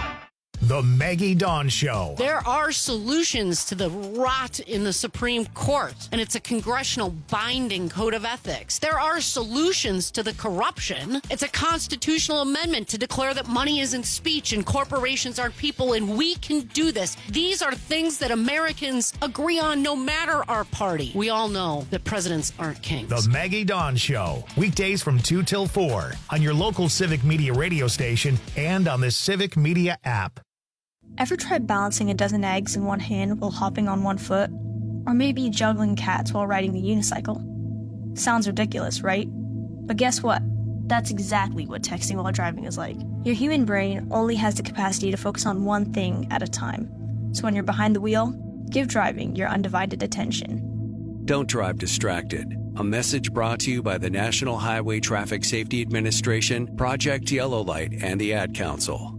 The Maggie Dawn Show. There are solutions to the rot in the Supreme Court, and it's a congressional binding code of ethics. There are solutions to the corruption. It's a constitutional amendment to declare that money isn't speech and corporations aren't people, and we can do this. These are things that Americans agree on no matter our party. We all know that presidents aren't kings. The Maggie Dawn Show. Weekdays from two till four on your local Civic Media radio station and on the Civic Media app. Ever tried balancing a dozen eggs in one hand while hopping on one foot? Or maybe juggling cats while riding the unicycle? Sounds ridiculous, right? But guess what? That's exactly what texting while driving is like. Your human brain only has the capacity to focus on one thing at a time. So when you're behind the wheel, give driving your undivided attention. Don't drive distracted. A message brought to you by the National Highway Traffic Safety Administration, Project Yellow Light, and the Ad Council.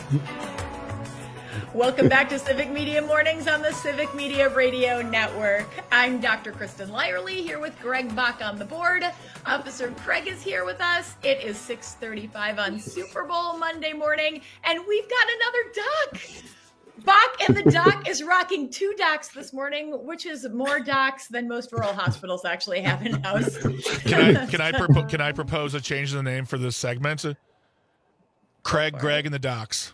Welcome back to Civic Media Mornings on the Civic Media Radio Network. I'm Doctor Kristen Lyerly here with Greg Bach on the board. Officer Craig is here with us. It is six thirty-five on Super Bowl Monday morning, and we've got another doc. Bach and the doc is rocking two docs this morning, which is more docs than most rural hospitals actually have in-house. Can I can I propo- can I propose a change in the name for this segment? Craig, Greg, and the docs.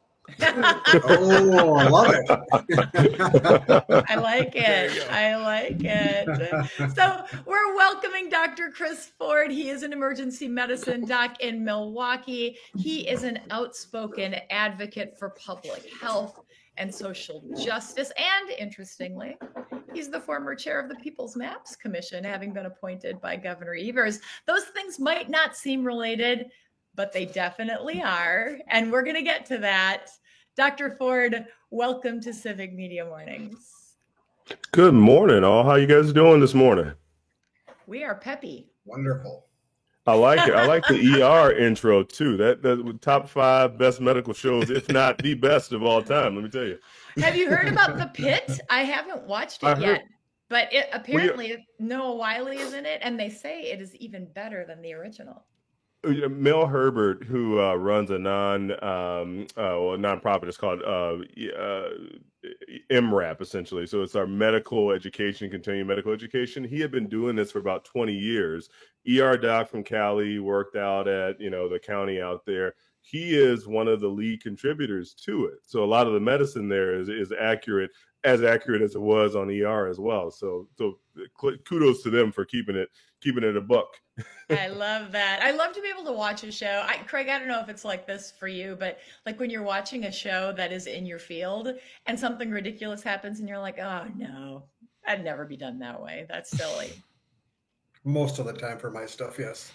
Oh, I love it. I like it. I like it. So we're welcoming Doctor Chris Ford. He is an emergency medicine doc in Milwaukee. He is an outspoken advocate for public health and social justice. And interestingly, he's the former chair of the People's Maps Commission, having been appointed by Governor Evers. Those things might not seem related, but they definitely are. And we're going to get to that. Doctor Ford, welcome to Civic Media Mornings. Good morning, all. How you guys doing this morning? We are peppy. Wonderful. I like it. I like the E R intro too. That that top five best medical shows, if not the best of all time. Let me tell you. Have you heard about The Pit? I haven't watched it I yet, heard, but it apparently Noah Wiley is in it, and they say it is even better than the original. Mel Herbert, who uh, runs a non um, uh, well, nonprofit, it's called uh, uh, M RAP, essentially. So it's our medical education, continuing medical education. He had been doing this for about twenty years. E R doc from Cali, worked out at you know the county out there. He is one of the lead contributors to it. So a lot of the medicine there is is accurate, as accurate as it was on E R as well. So so kudos to them for keeping it keeping it a buck. I love that. I love to be able to watch a show. I, Craig, I don't know if it's like this for you, but like when you're watching a show that is in your field and something ridiculous happens and you're like, oh no, I'd never be done that way. That's silly. Most of the time for my stuff, yes.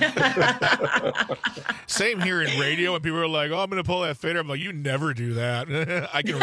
Same here in radio when people are like, oh, I'm going to pull that fader. I'm like, you never do that. I can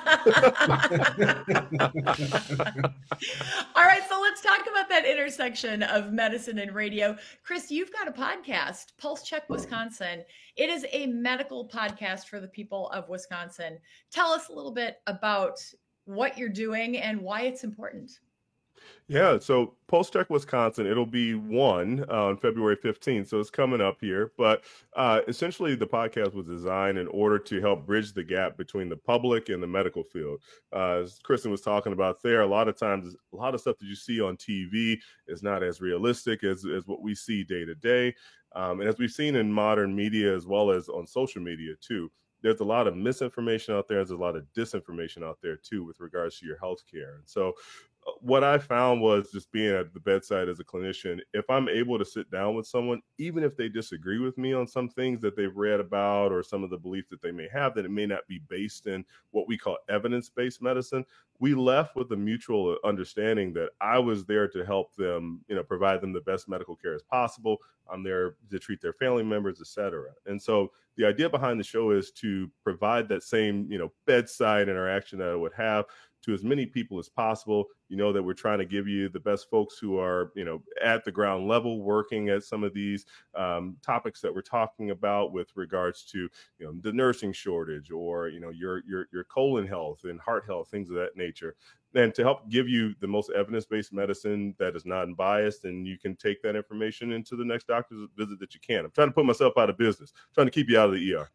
relate. All right, so let's talk about that intersection of medicine and radio. Chris, you've got a podcast, Pulse Check Wisconsin. It is a medical podcast for the people of Wisconsin. Tell us a little bit about what you're doing and why it's important. Yeah, so Pulse Check Wisconsin, it'll be one uh, on February fifteenth, so it's coming up here. But uh, essentially, the podcast was designed in order to help bridge the gap between the public and the medical field. Uh, as Kristen was talking about there, a lot of times, a lot of stuff that you see on T V is not as realistic as, as what we see day to day. Um, and as we've seen in modern media as well as on social media too, there's a lot of misinformation out there. There's a lot of disinformation out there too with regards to your healthcare. And so what I found was just being at the bedside as a clinician, if I'm able to sit down with someone, even if they disagree with me on some things that they've read about or some of the beliefs that they may have, that it may not be based in what we call evidence-based medicine, we left with a mutual understanding that I was there to help them, you know, provide them the best medical care as possible. I'm there to treat their family members, et cetera. And so the idea behind the show is to provide that same, you know, bedside interaction that I would have to as many people as possible. You know that we're trying to give you the best folks who are, you know, at the ground level working at some of these um, topics that we're talking about with regards to, you know, the nursing shortage or, you know, your your your colon health and heart health, things of that nature. And to help give you the most evidence-based medicine that is non-biased, and you can take that information into the next doctor's visit that you can. I'm trying to put myself out of business, I'm trying to keep you out of the E R.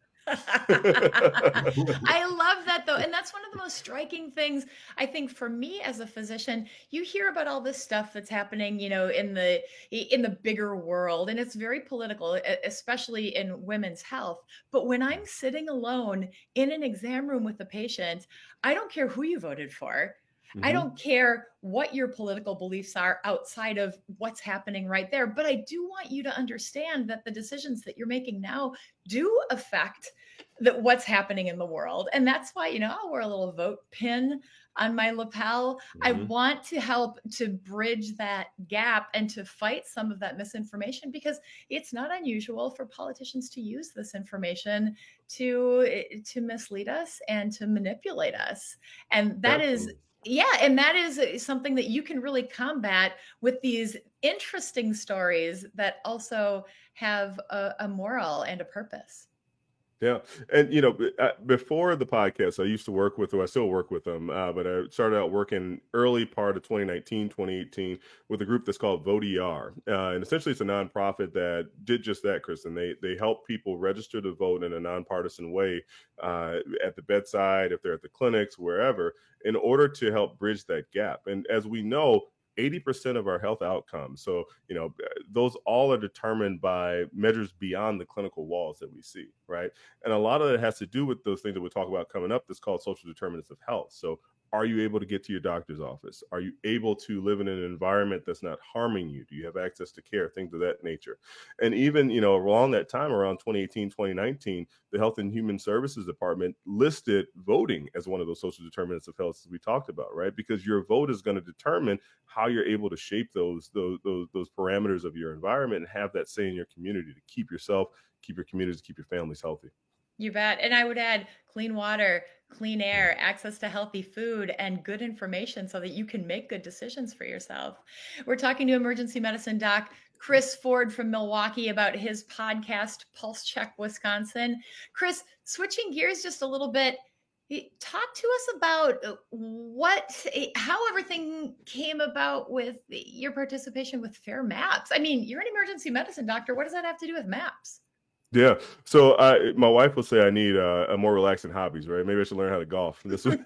I love that though. And that's one of the most striking things, I think, for me as a physician. You hear about all this stuff that's happening, you know, in the in the bigger world, and it's very political, especially in women's health. But when I'm sitting alone in an exam room with a patient, I don't care who you voted for. Mm-hmm. I don't care what your political beliefs are outside of what's happening right there. But I do want you to understand that the decisions that you're making now do affect the, what's happening in the world. And that's why, you know, I'll wear a little vote pin on my lapel. Mm-hmm. I want to help to bridge that gap and to fight some of that misinformation, because it's not unusual for politicians to use this information to, to mislead us and to manipulate us. And that Absolutely. is Yeah, and that is something that you can really combat with these interesting stories that also have a, a moral and a purpose. Yeah. And, you know, before the podcast, I used to work with, or I still work with them, uh, but I started out working early part of twenty nineteen, twenty eighteen with a group that's called Vote E R. Uh, and essentially it's a nonprofit that did just that, Kristen. They, they help people register to vote in a nonpartisan way uh, at the bedside, if they're at the clinics, wherever, in order to help bridge that gap. And as we know, eighty percent of our health outcomes. So, you know, those all are determined by measures beyond the clinical walls that we see, right? And a lot of that has to do with those things that we'll talk about coming up that's called social determinants of health. So are you able to get to your doctor's office? Are you able to live in an environment that's not harming you? Do you have access to care? Things of that nature. And even, you know, around that time, around twenty eighteen, twenty nineteen, the Health and Human Services Department listed voting as one of those social determinants of health, as we talked about, right? Because your vote is going to determine how you're able to shape those, those, those, those parameters of your environment and have that say in your community to keep yourself, keep your communities, keep your families healthy. You bet. And I would add clean water, clean air, access to healthy food, and good information so that you can make good decisions for yourself. We're talking to emergency medicine doc Chris Ford from Milwaukee about his podcast, Pulse Check Wisconsin. Chris, switching gears just a little bit, talk to us about what, how everything came about with your participation with FAIR MAPS. I mean, you're an emergency medicine doctor. What does that have to do with MAPS? Yeah. So I, my wife will say I need uh, a more relaxing hobbies, right? Maybe I should learn how to golf. This was,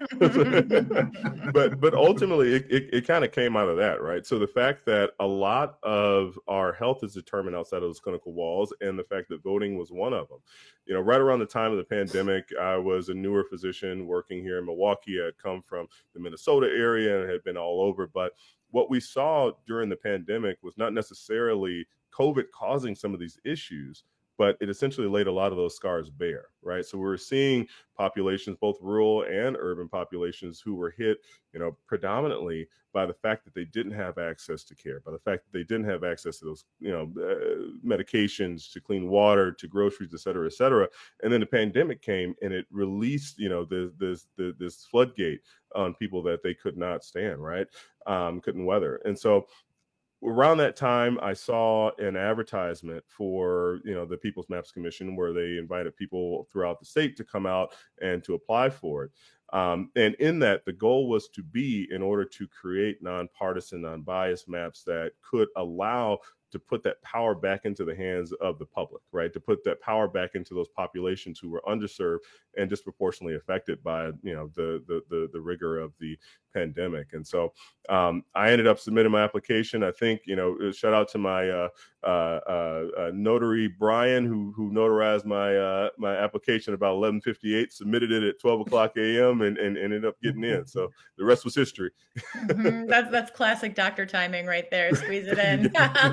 but but ultimately it, it, it kind of came out of that, right? So the fact that a lot of our health is determined outside of those clinical walls, and the fact that voting was one of them. You know, right around the time of the pandemic, I was a newer physician working here in Milwaukee. I had come from the Minnesota area and had been all over. But what we saw during the pandemic was not necessarily COVID causing some of these issues, but it essentially laid a lot of those scars bare, right? So we were seeing populations, both rural and urban populations, who were hit, you know, predominantly by the fact that they didn't have access to care, by the fact that they didn't have access to those, you know, uh, medications, to clean water, to groceries, et cetera, et cetera. And then the pandemic came and it released, you know, this this this, this floodgate on people that they could not stand, right? Um, couldn't weather. And so around that time, I saw an advertisement for, you know, the People's Maps Commission, where they invited people throughout the state to come out and to apply for it. Um, and in that, the goal was to be in order to create nonpartisan, non-biased maps that could allow to put that power back into the hands of the public, right? To put that power back into those populations who were underserved and disproportionately affected by, you know, the the the, the rigor of the pandemic. And so um, I ended up submitting my application. I think, you know, shout out to my uh, uh, uh, uh, notary Brian, who who notarized my uh, my application about eleven fifty-eight, submitted it at twelve o'clock a m and, and ended up getting in. So the rest was history. Mm-hmm. That's that's classic doctor timing right there. Squeeze it in.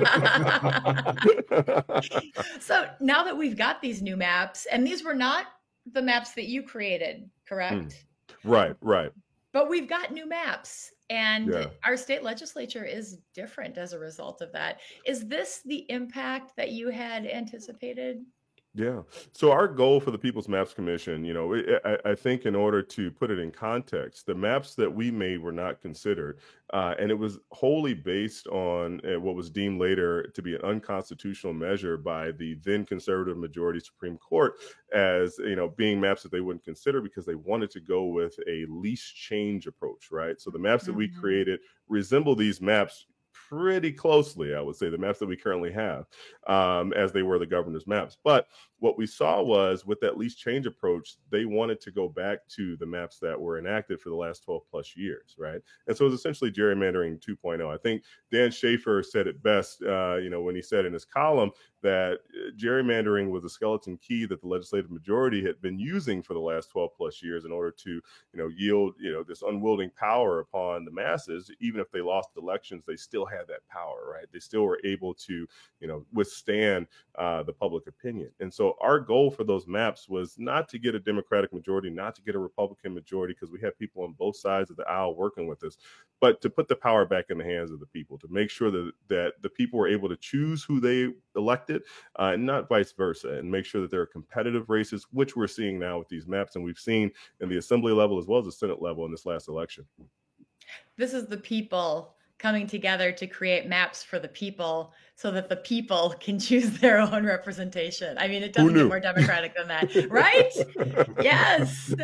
So now that we've got these new maps, and these were not the maps that you created, correct? Mm. Right, right. But we've got new maps, and Yeah. our state legislature is different as a result of that. Is this the impact that you had anticipated? Yeah. So our goal for the People's Maps Commission, you know, I, I I think in order to put it in context, the maps that we made were not considered, uh, and it was wholly based on uh, what was deemed later to be an unconstitutional measure by the then conservative majority Supreme Court, as, you know, being maps that they wouldn't consider because they wanted to go with a least change approach, right? So the maps that we created resemble these maps pretty closely, I would say, the maps that we currently have, um, as they were the governor's maps. But what we saw was, with that least change approach, they wanted to go back to the maps that were enacted for the last twelve plus years, right? And so it was essentially gerrymandering two point oh. I think Dan Schaefer said it best, uh, you know, when he said in his column that gerrymandering was a skeleton key that the legislative majority had been using for the last twelve plus years in order to, you know, yield, you know, this unwielding power upon the masses. Even if they lost elections, they still had that power, right? They still were able to, you know, withstand uh, the public opinion. And so our goal for those maps was not to get a Democratic majority, not to get a Republican majority, because we have people on both sides of the aisle working with us, but to put the power back in the hands of the people, to make sure that, that the people were able to choose who they elected, uh, and not vice versa, and make sure that there are competitive races, which we're seeing now with these maps, and we've seen in the assembly level as well as the Senate level in this last election. This is the people coming together to create maps for the people so that the people can choose their own representation. I mean, it doesn't get more democratic than that, right? Yes.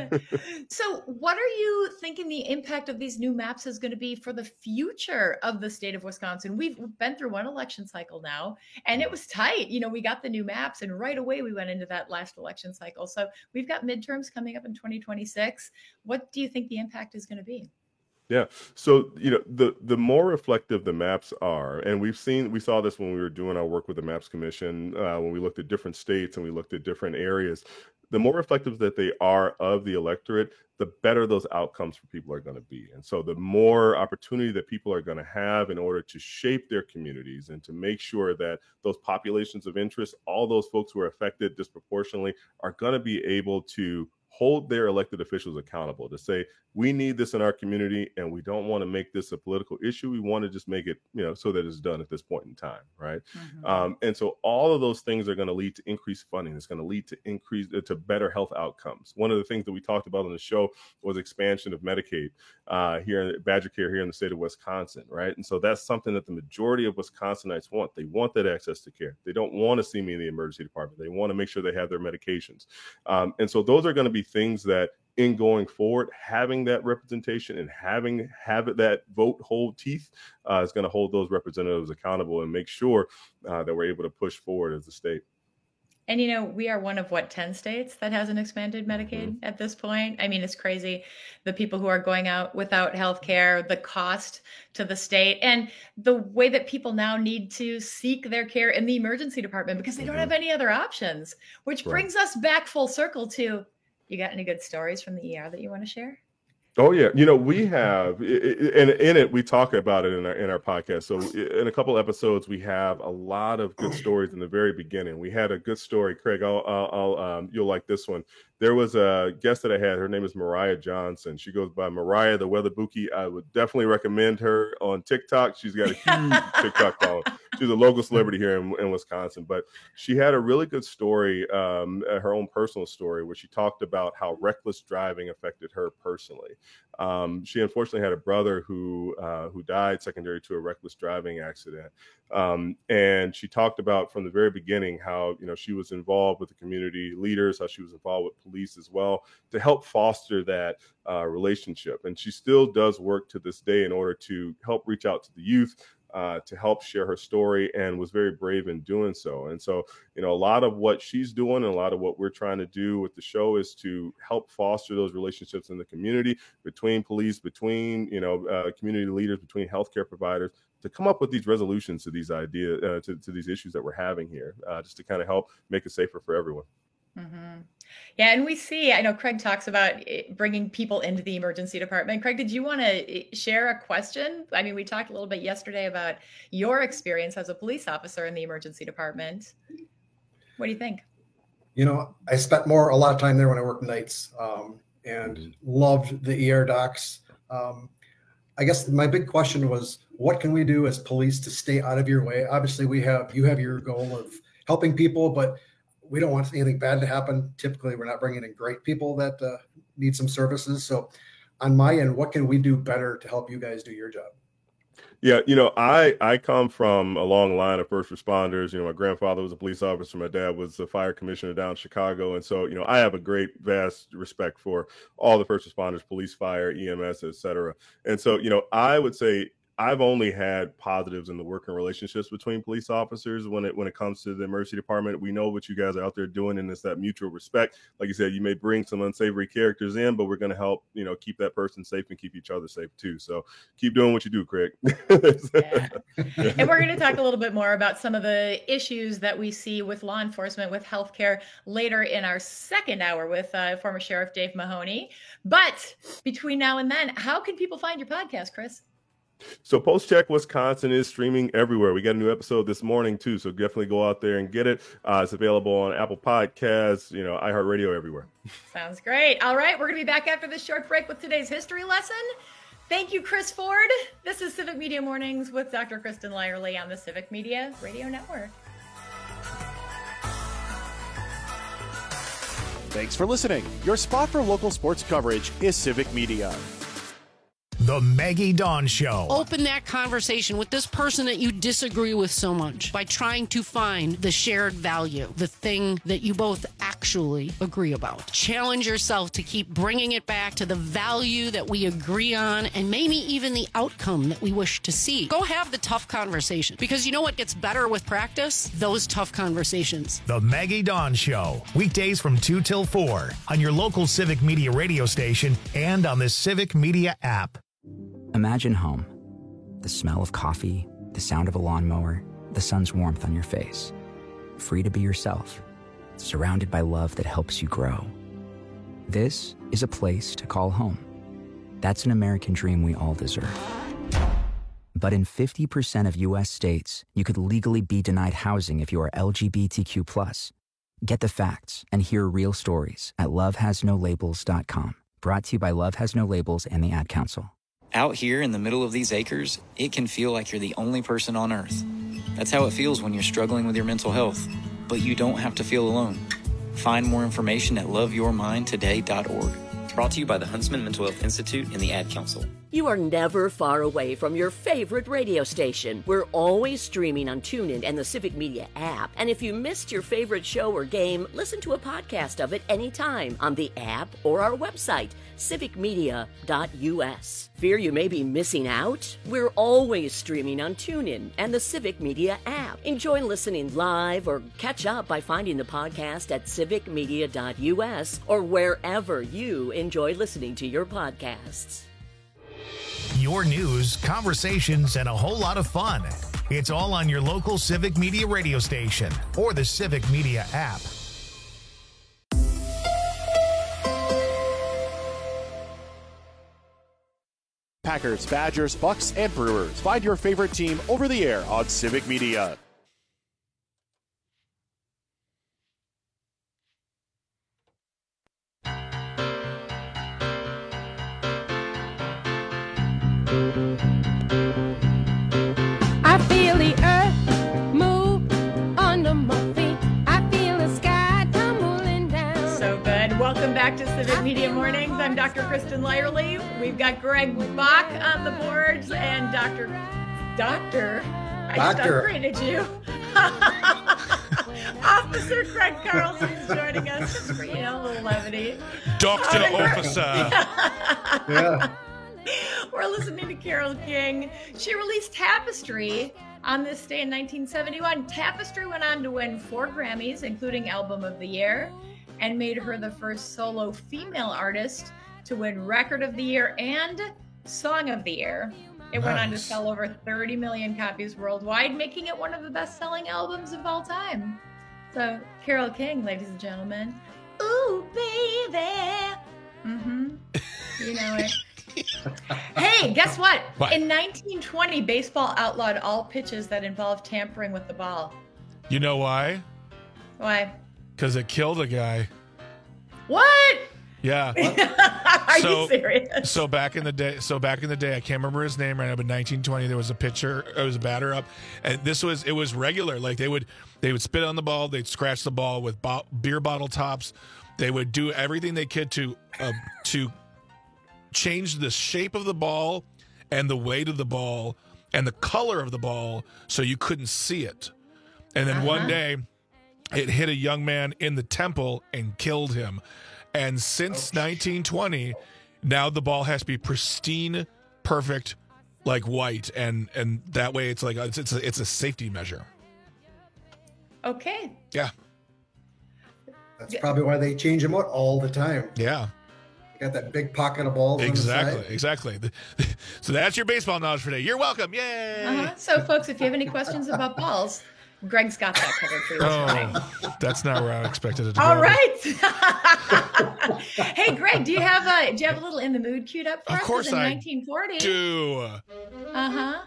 So what are you thinking the impact of these new maps is going to be for the future of the state of Wisconsin? We've been through one election cycle now, and it was tight. You know, we got the new maps, and right away we went into that last election cycle. So we've got midterms coming up in twenty twenty-six. What do you think the impact is going to be? Yeah. So, you know, the the more reflective the maps are, and we've seen, we saw this when we were doing our work with the Maps Commission, uh, when we looked at different states and we looked at different areas, the more reflective that they are of the electorate, the better those outcomes for people are going to be. And so the more opportunity that people are going to have in order to shape their communities and to make sure that those populations of interest, all those folks who are affected disproportionately, are going to be able to hold their elected officials accountable to say, we need this in our community and we don't want to make this a political issue. We want to just make it, you know, so that it's done at this point in time. Right. Mm-hmm. Um, and so all of those things are going to lead to increased funding. It's going to lead to increase uh, to better health outcomes. One of the things that we talked about on the show was expansion of Medicaid uh, here in Badger Care here in the state of Wisconsin. Right. And so that's something that the majority of Wisconsinites want. They want that access to care. They don't want to see me in the emergency department. They want to make sure they have their medications. Um, and so those are going to be things that in going forward, having that representation and having have that vote hold teeth uh, is going to hold those representatives accountable and make sure uh, that we're able to push forward as a state. And, you know, we are one of, what, ten states that hasn't expanded Medicaid mm-hmm. at this point. I mean, it's crazy. The people who are going out without health care, the cost to the state, and the way that people now need to seek their care in the emergency department because they mm-hmm. don't have any other options, which right. brings us back full circle to, you got any good stories from the E R that you want to share? Oh, yeah. You know, we have, and in it, we talk about it in our in our podcast. So in a couple episodes, we have a lot of good stories in the very beginning. We had a good story, Craig, I'll, I'll, I'll um, you'll like this one. There was a guest that I had. Her name is Mariah Johnson. She goes by Mariah the Weather Buki. I would definitely recommend her on TikTok. She's got a huge TikTok following. She's a local celebrity here in, in Wisconsin. But she had a really good story, um, her own personal story, where she talked about how reckless driving affected her personally. Um, she unfortunately had a brother who uh, who died secondary to a reckless driving accident. Um, and she talked about from the very beginning how, you know, she was involved with the community leaders, how she was involved with police as well to help foster that uh, relationship. And she still does work to this day in order to help reach out to the youth, uh, to help share her story, and was very brave in doing so. And so, you know, a lot of what she's doing and a lot of what we're trying to do with the show is to help foster those relationships in the community between police, between, you know, uh, community leaders, between healthcare providers, to come up with these resolutions to these ideas, uh, to, to these issues that we're having here, uh, just to kind of help make it safer for everyone. Mm-hmm. Yeah, and we see, I know Craig talks about bringing people into the emergency department. Craig, did you want to share a question? I mean, we talked a little bit yesterday about your experience as a police officer in the emergency department. What do you think? You know, I spent more, a lot of time there when I worked nights, um, and loved the E R docs. Um, I guess my big question was, what can we do as police to stay out of your way? Obviously, we have, you have your goal of helping people, but we don't want anything bad to happen. Typically, we're not bringing in great people that uh, need some services. So on my end, what can we do better to help you guys do your job? Yeah, you know, I, I come from a long line of first responders. You know, my grandfather was a police officer. My dad was a fire commissioner down in Chicago. And so, you know, I have a great, vast respect for all the first responders, police, fire, E M S, et cetera. And so, you know, I would say I've only had positives in the working relationships between police officers when it when it comes to the emergency department. We know what you guys are out there doing, and it's that mutual respect. Like you said, you may bring some unsavory characters in, but we're going to help, you know, keep that person safe and keep each other safe too. So keep doing what you do, Craig. Yeah. And we're going to talk a little bit more about some of the issues that we see with law enforcement, with healthcare later in our second hour with uh, former Sheriff Dave Mahoney. But between now and then, how can people find your podcast, Chris? So Post Check Wisconsin is streaming everywhere. We got a new episode this morning too, so definitely go out there and get it. Uh, it's available on Apple Podcasts, you know, iHeartRadio, everywhere. Sounds great. All right, we're going to be back after this short break with today's history lesson. Thank you, Chris Ford. This is Civic Media Mornings with Doctor Kristen Lyerly on the Civic Media Radio Network. Thanks for listening. Your spot for local sports coverage is Civic Media. The Maggie Dawn Show. Open that conversation with this person that you disagree with so much by trying to find the shared value, the thing that you both actually agree about. Challenge yourself to keep bringing it back to the value that we agree on and maybe even the outcome that we wish to see. Go have the tough conversation, because you know what gets better with practice? Those tough conversations. The Maggie Dawn Show. Weekdays from two till four on your local Civic Media radio station and on the Civic Media app. Imagine home. The smell of coffee, the sound of a lawnmower, the sun's warmth on your face. Free to be yourself. Surrounded by love that helps you grow. This is a place to call home. That's an American dream we all deserve. But in fifty percent of U S states, you could legally be denied housing if you are L G B T Q plus. Get the facts and hear real stories at love has no labels dot com. Brought to you by Love Has No Labels and the Ad Council. Out here in the middle of these acres, it can feel like you're the only person on Earth. That's how it feels when you're struggling with your mental health. But you don't have to feel alone. Find more information at love your mind today dot org. Brought to you by the Huntsman Mental Health Institute and the Ad Council. You are never far away from your favorite radio station. We're always streaming on TuneIn and the Civic Media app. And if you missed your favorite show or game, listen to a podcast of it anytime on the app or our website, civic media dot u s. Fear you may be missing out? We're always streaming on TuneIn and the Civic Media app. Enjoy listening live or catch up by finding the podcast at civic media dot u s or wherever you enjoy listening to your podcasts. Your news, conversations, and a whole lot of fun. It's all on your local Civic Media radio station or the Civic Media app. Packers, Badgers, Bucks, and Brewers. Find your favorite team over the air on Civic Media. I feel the earth move under my feet. I feel the sky tumbling down. So good. Welcome back to Civic Media Mornings. I'm Doctor Kristen Lyerly. We've got Greg Bach on the boards and Doctor Doctor. I just Doctor. upgraded you. Officer Craig Carlson is joining us just for, you know, a little levity. Doctor All right. Officer. Yeah. We're listening to Carole King. She released Tapestry on this day in nineteen seventy-one. Tapestry went on to win four Grammys, including Album of the Year, and made her the first solo female artist to win Record of the Year and Song of the Year. It went on to Nice. sell over thirty million copies worldwide, making it one of the best-selling albums of all time. So, Carole King, ladies and gentlemen. Ooh, baby. Mm-hmm. You know it. Hey, guess what? What? In nineteen twenty, baseball outlawed all pitches that involved tampering with the ball. You know why? Why? Because it killed a guy. What? Yeah. Are so, you serious? So back in the day, so back in the day, I can't remember his name right now, but nineteen twenty, there was a pitcher, it was a batter up, and this was it was regular. Like they would they would spit on the ball, they'd scratch the ball with bo- beer bottle tops, they would do everything they could to uh, to change the shape of the ball and the weight of the ball and the color of the ball so you couldn't see it. And then Uh-huh. one day, it hit a young man in the temple and killed him. And since nineteen twenty, now the ball has to be pristine, perfect, like white, and and that way it's like it's it's a, it's a safety measure. Okay. Yeah, That's probably why they change them out all the time. yeah, You got that big pocket of balls. exactly, On the side. exactly. So that's your baseball knowledge for today. You're welcome. Yay! Uh-huh. So, folks, if you have any questions about balls, Greg's got that covered for you this morning. Oh, that's not where I expected it to All go. right. Hey, Greg, do you have a do you have a little in the mood queued up for Of us? course in I nineteen forty. do. Uh huh.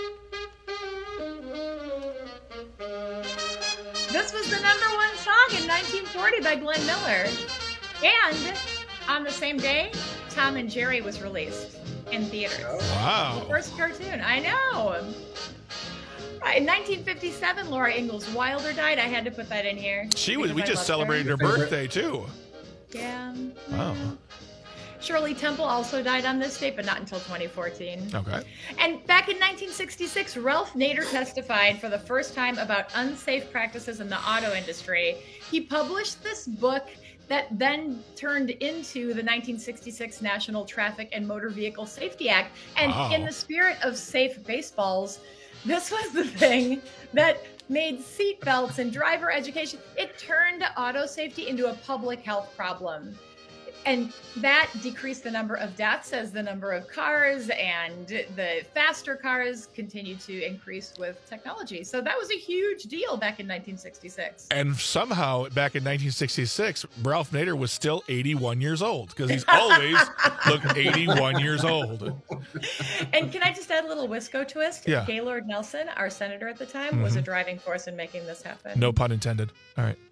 This was the number one song in nineteen forty by Glenn Miller, and on the same day, Tom and Jerry was released in theaters. Wow. The first cartoon. I know. Right, in nineteen fifty-seven, Laura Ingalls Wilder died. I had to put that in here. She was. because We I just loved celebrated her her. birthday too. Yeah. Wow. Shirley Temple also died on this date, but not until twenty fourteen. Okay. And back in nineteen sixty-six, Ralph Nader testified for the first time about unsafe practices in the auto industry. He published this book that then turned into the nineteen sixty-six National Traffic and Motor Vehicle Safety Act. And Wow. in the spirit of safe baseballs, this was the thing that made seat belts and driver education. It turned auto safety into a public health problem. And that decreased the number of deaths as the number of cars and the faster cars continued to increase with technology. So that was a huge deal back in nineteen sixty-six. And somehow, back in nineteen sixty-six, Ralph Nader was still eighty-one years old because he's always looked eighty-one years old. And can I just add a little Wisco twist? Yeah. Gaylord Nelson, our senator at the time, was a driving force in making this happen. No pun intended. All right.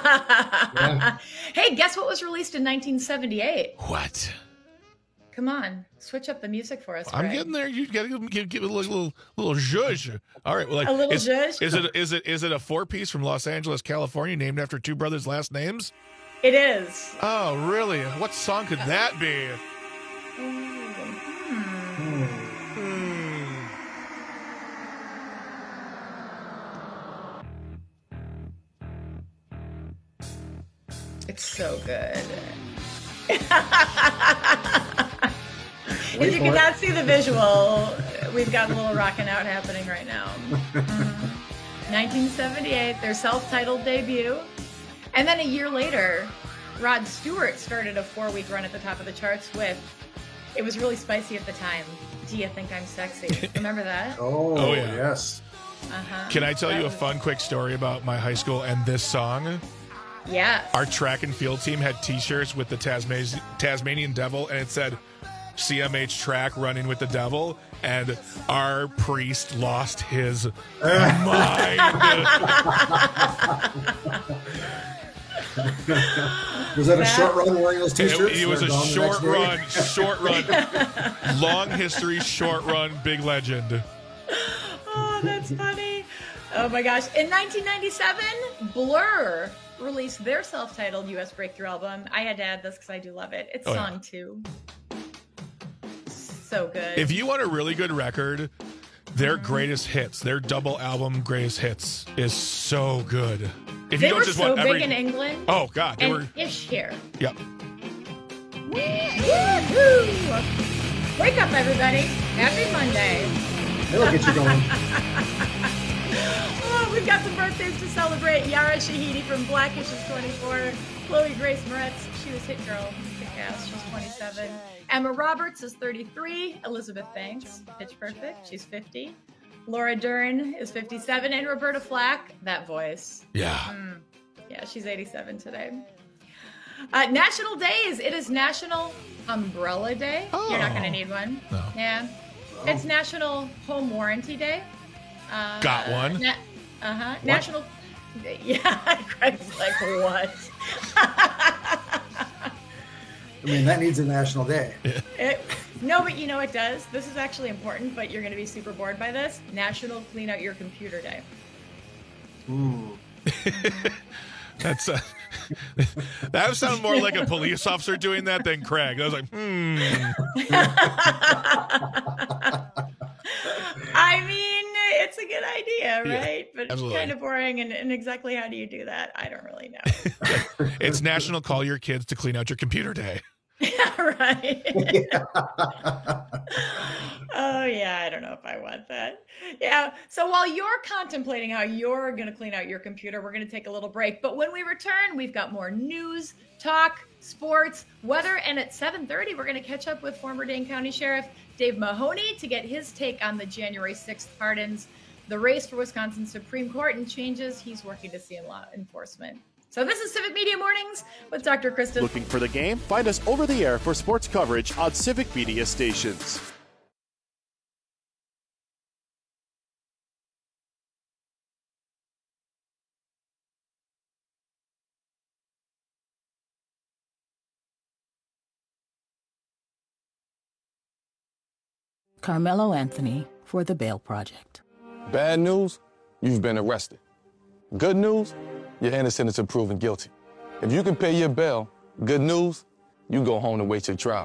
Hey, guess what was released in nineteen seventy-eight? What? Come on, switch up the music for us. I'm Greg. getting there. You got to give, give, give it a little, little, little zhuzh. All right. Well, like, A little is, zhuzh? Is it, is it, is it a four piece from Los Angeles, California, named after two brothers' last names? It is. Oh, really? What song could that be? It's so good. Wait If you for cannot it. see the visual, we've got a little rocking out happening right now. Mhm. nineteen seventy-eight, their self-titled debut. And then a year later, Rod Stewart started a four-week run at the top of the charts with, it was really spicy at the time, Do You Think I'm Sexy? Remember that? Oh, Oh, yeah. yes. Uh-huh. Can I tell That you a was- fun, quick story about my high school and this song? Yes. Our track and field team had T-shirts with the Tasmanian Tasmanian Devil, and it said C M H track running with the devil, and our priest lost his mind. Was that a That- short run wearing those It, t-shirts? it was a They're gone the short next day? run, short run, long history, short run, big legend. Oh, that's funny. Oh my gosh. In nineteen ninety-seven, Blur released their self-titled U S breakthrough album. I had to add this because I do love it. It's Oh, yeah. song two. So good. If you want a really good record, their greatest hits, their double album greatest hits, is so good. If they you don't were just so want big every, in England. oh god, they and were. ish here. Yep. Woo-hoo! Wake up, everybody. Happy Monday. It'll get you going. Oh, we've got some birthdays to celebrate. Yara Shahidi from Blackish is twenty-four. Chloe Grace Moretz, she was Hit Girl. Kick-Ass, she's twenty-seven. Emma Roberts is thirty-three. Elizabeth Banks, Pitch Perfect, she's fifty. Laura Dern is fifty-seven. And Roberta Flack, that voice. Yeah. Mm. Yeah, she's eighty-seven today. Uh, National Days. It is National Umbrella Day. You're not going to need one. No. Yeah. It's National Home Warranty Day. Uh, Got one. Na- uh-huh. National. Yeah, Greg's like, what? I mean, that needs a national day. It, no, but you know it does. This is actually important, but you're going to be super bored by this. National Clean Out Your Computer Day. Ooh. That's uh, that sounds more like a police officer doing that than Craig. I was like, hmm. I mean, it's a good idea, Yeah, right? But it's absolutely. kind of boring. And, and exactly how do you do that? I don't really know. It's National Call Your Kids to Clean Out Your Computer Day. Right. Oh, yeah. I don't know if I want that. Yeah. So while you're contemplating how you're going to clean out your computer, we're going to take a little break. But when we return, we've got more news, talk, sports, weather. And at seven thirty, we're going to catch up with former Dane County Sheriff Dave Mahoney to get his take on the January sixth pardons, the race for Wisconsin Supreme Court, and changes he's working to see in law enforcement. So this is Civic Media Mornings with Doctor Kristen. Looking for the game? Find us over the air for sports coverage on Civic Media stations. Carmelo Anthony for the Bail Project. Bad news, you've been arrested. Good news, you're innocent until proven guilty. If you can pay your bail, good news, you go home to wait your trial.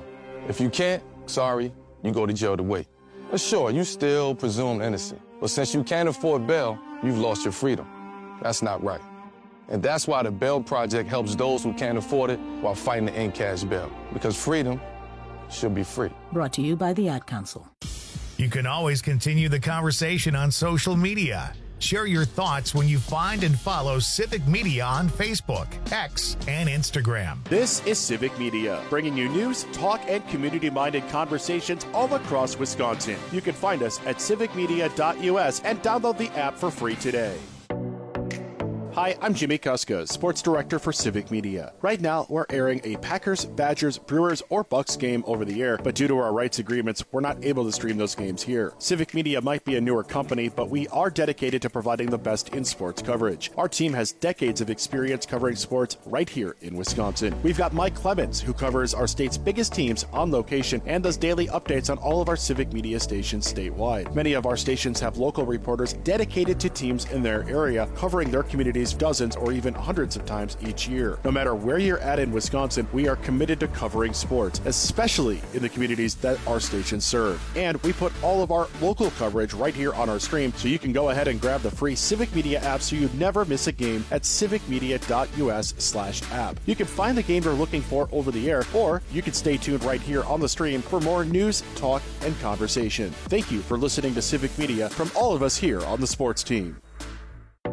If you can't, sorry, you go to jail to wait. But sure, you still presume innocent. But since you can't afford bail, you've lost your freedom. That's not right. And that's why the Bail Project helps those who can't afford it while fighting to end cash bail. Because freedom should be free. Brought to you by the Ad Council. You can always continue the conversation on social media. Share your thoughts when you find and follow Civic Media on Facebook, X, and Instagram. This is Civic Media, bringing you news, talk, and community-minded conversations all across Wisconsin. You can find us at civic media dot U S and download the app for free today. Hi, I'm Jimmy Kuska, Sports Director for Civic Media. Right now, we're airing a Packers, Badgers, Brewers, or Bucks game over the air, but due to our rights agreements, we're not able to stream those games here. Civic Media might be a newer company, but we are dedicated to providing the best in sports coverage. Our team has decades of experience covering sports right here in Wisconsin. We've got Mike Clemens, who covers our state's biggest teams on location and does daily updates on all of our Civic Media stations statewide. Many of our stations have local reporters dedicated to teams in their area, covering their communities dozens or even hundreds of times each year. No matter where you're at in Wisconsin, we are committed to covering sports, especially in the communities that our stations serve. And we put all of our local coverage right here on our stream, so you can go ahead and grab the free Civic Media app so you never miss a game at civic media dot U S slash app. You can find the game you're looking for over the air, or you can stay tuned right here on the stream for more news, talk, and conversation. Thank you for listening to Civic Media from all of us here on the sports team.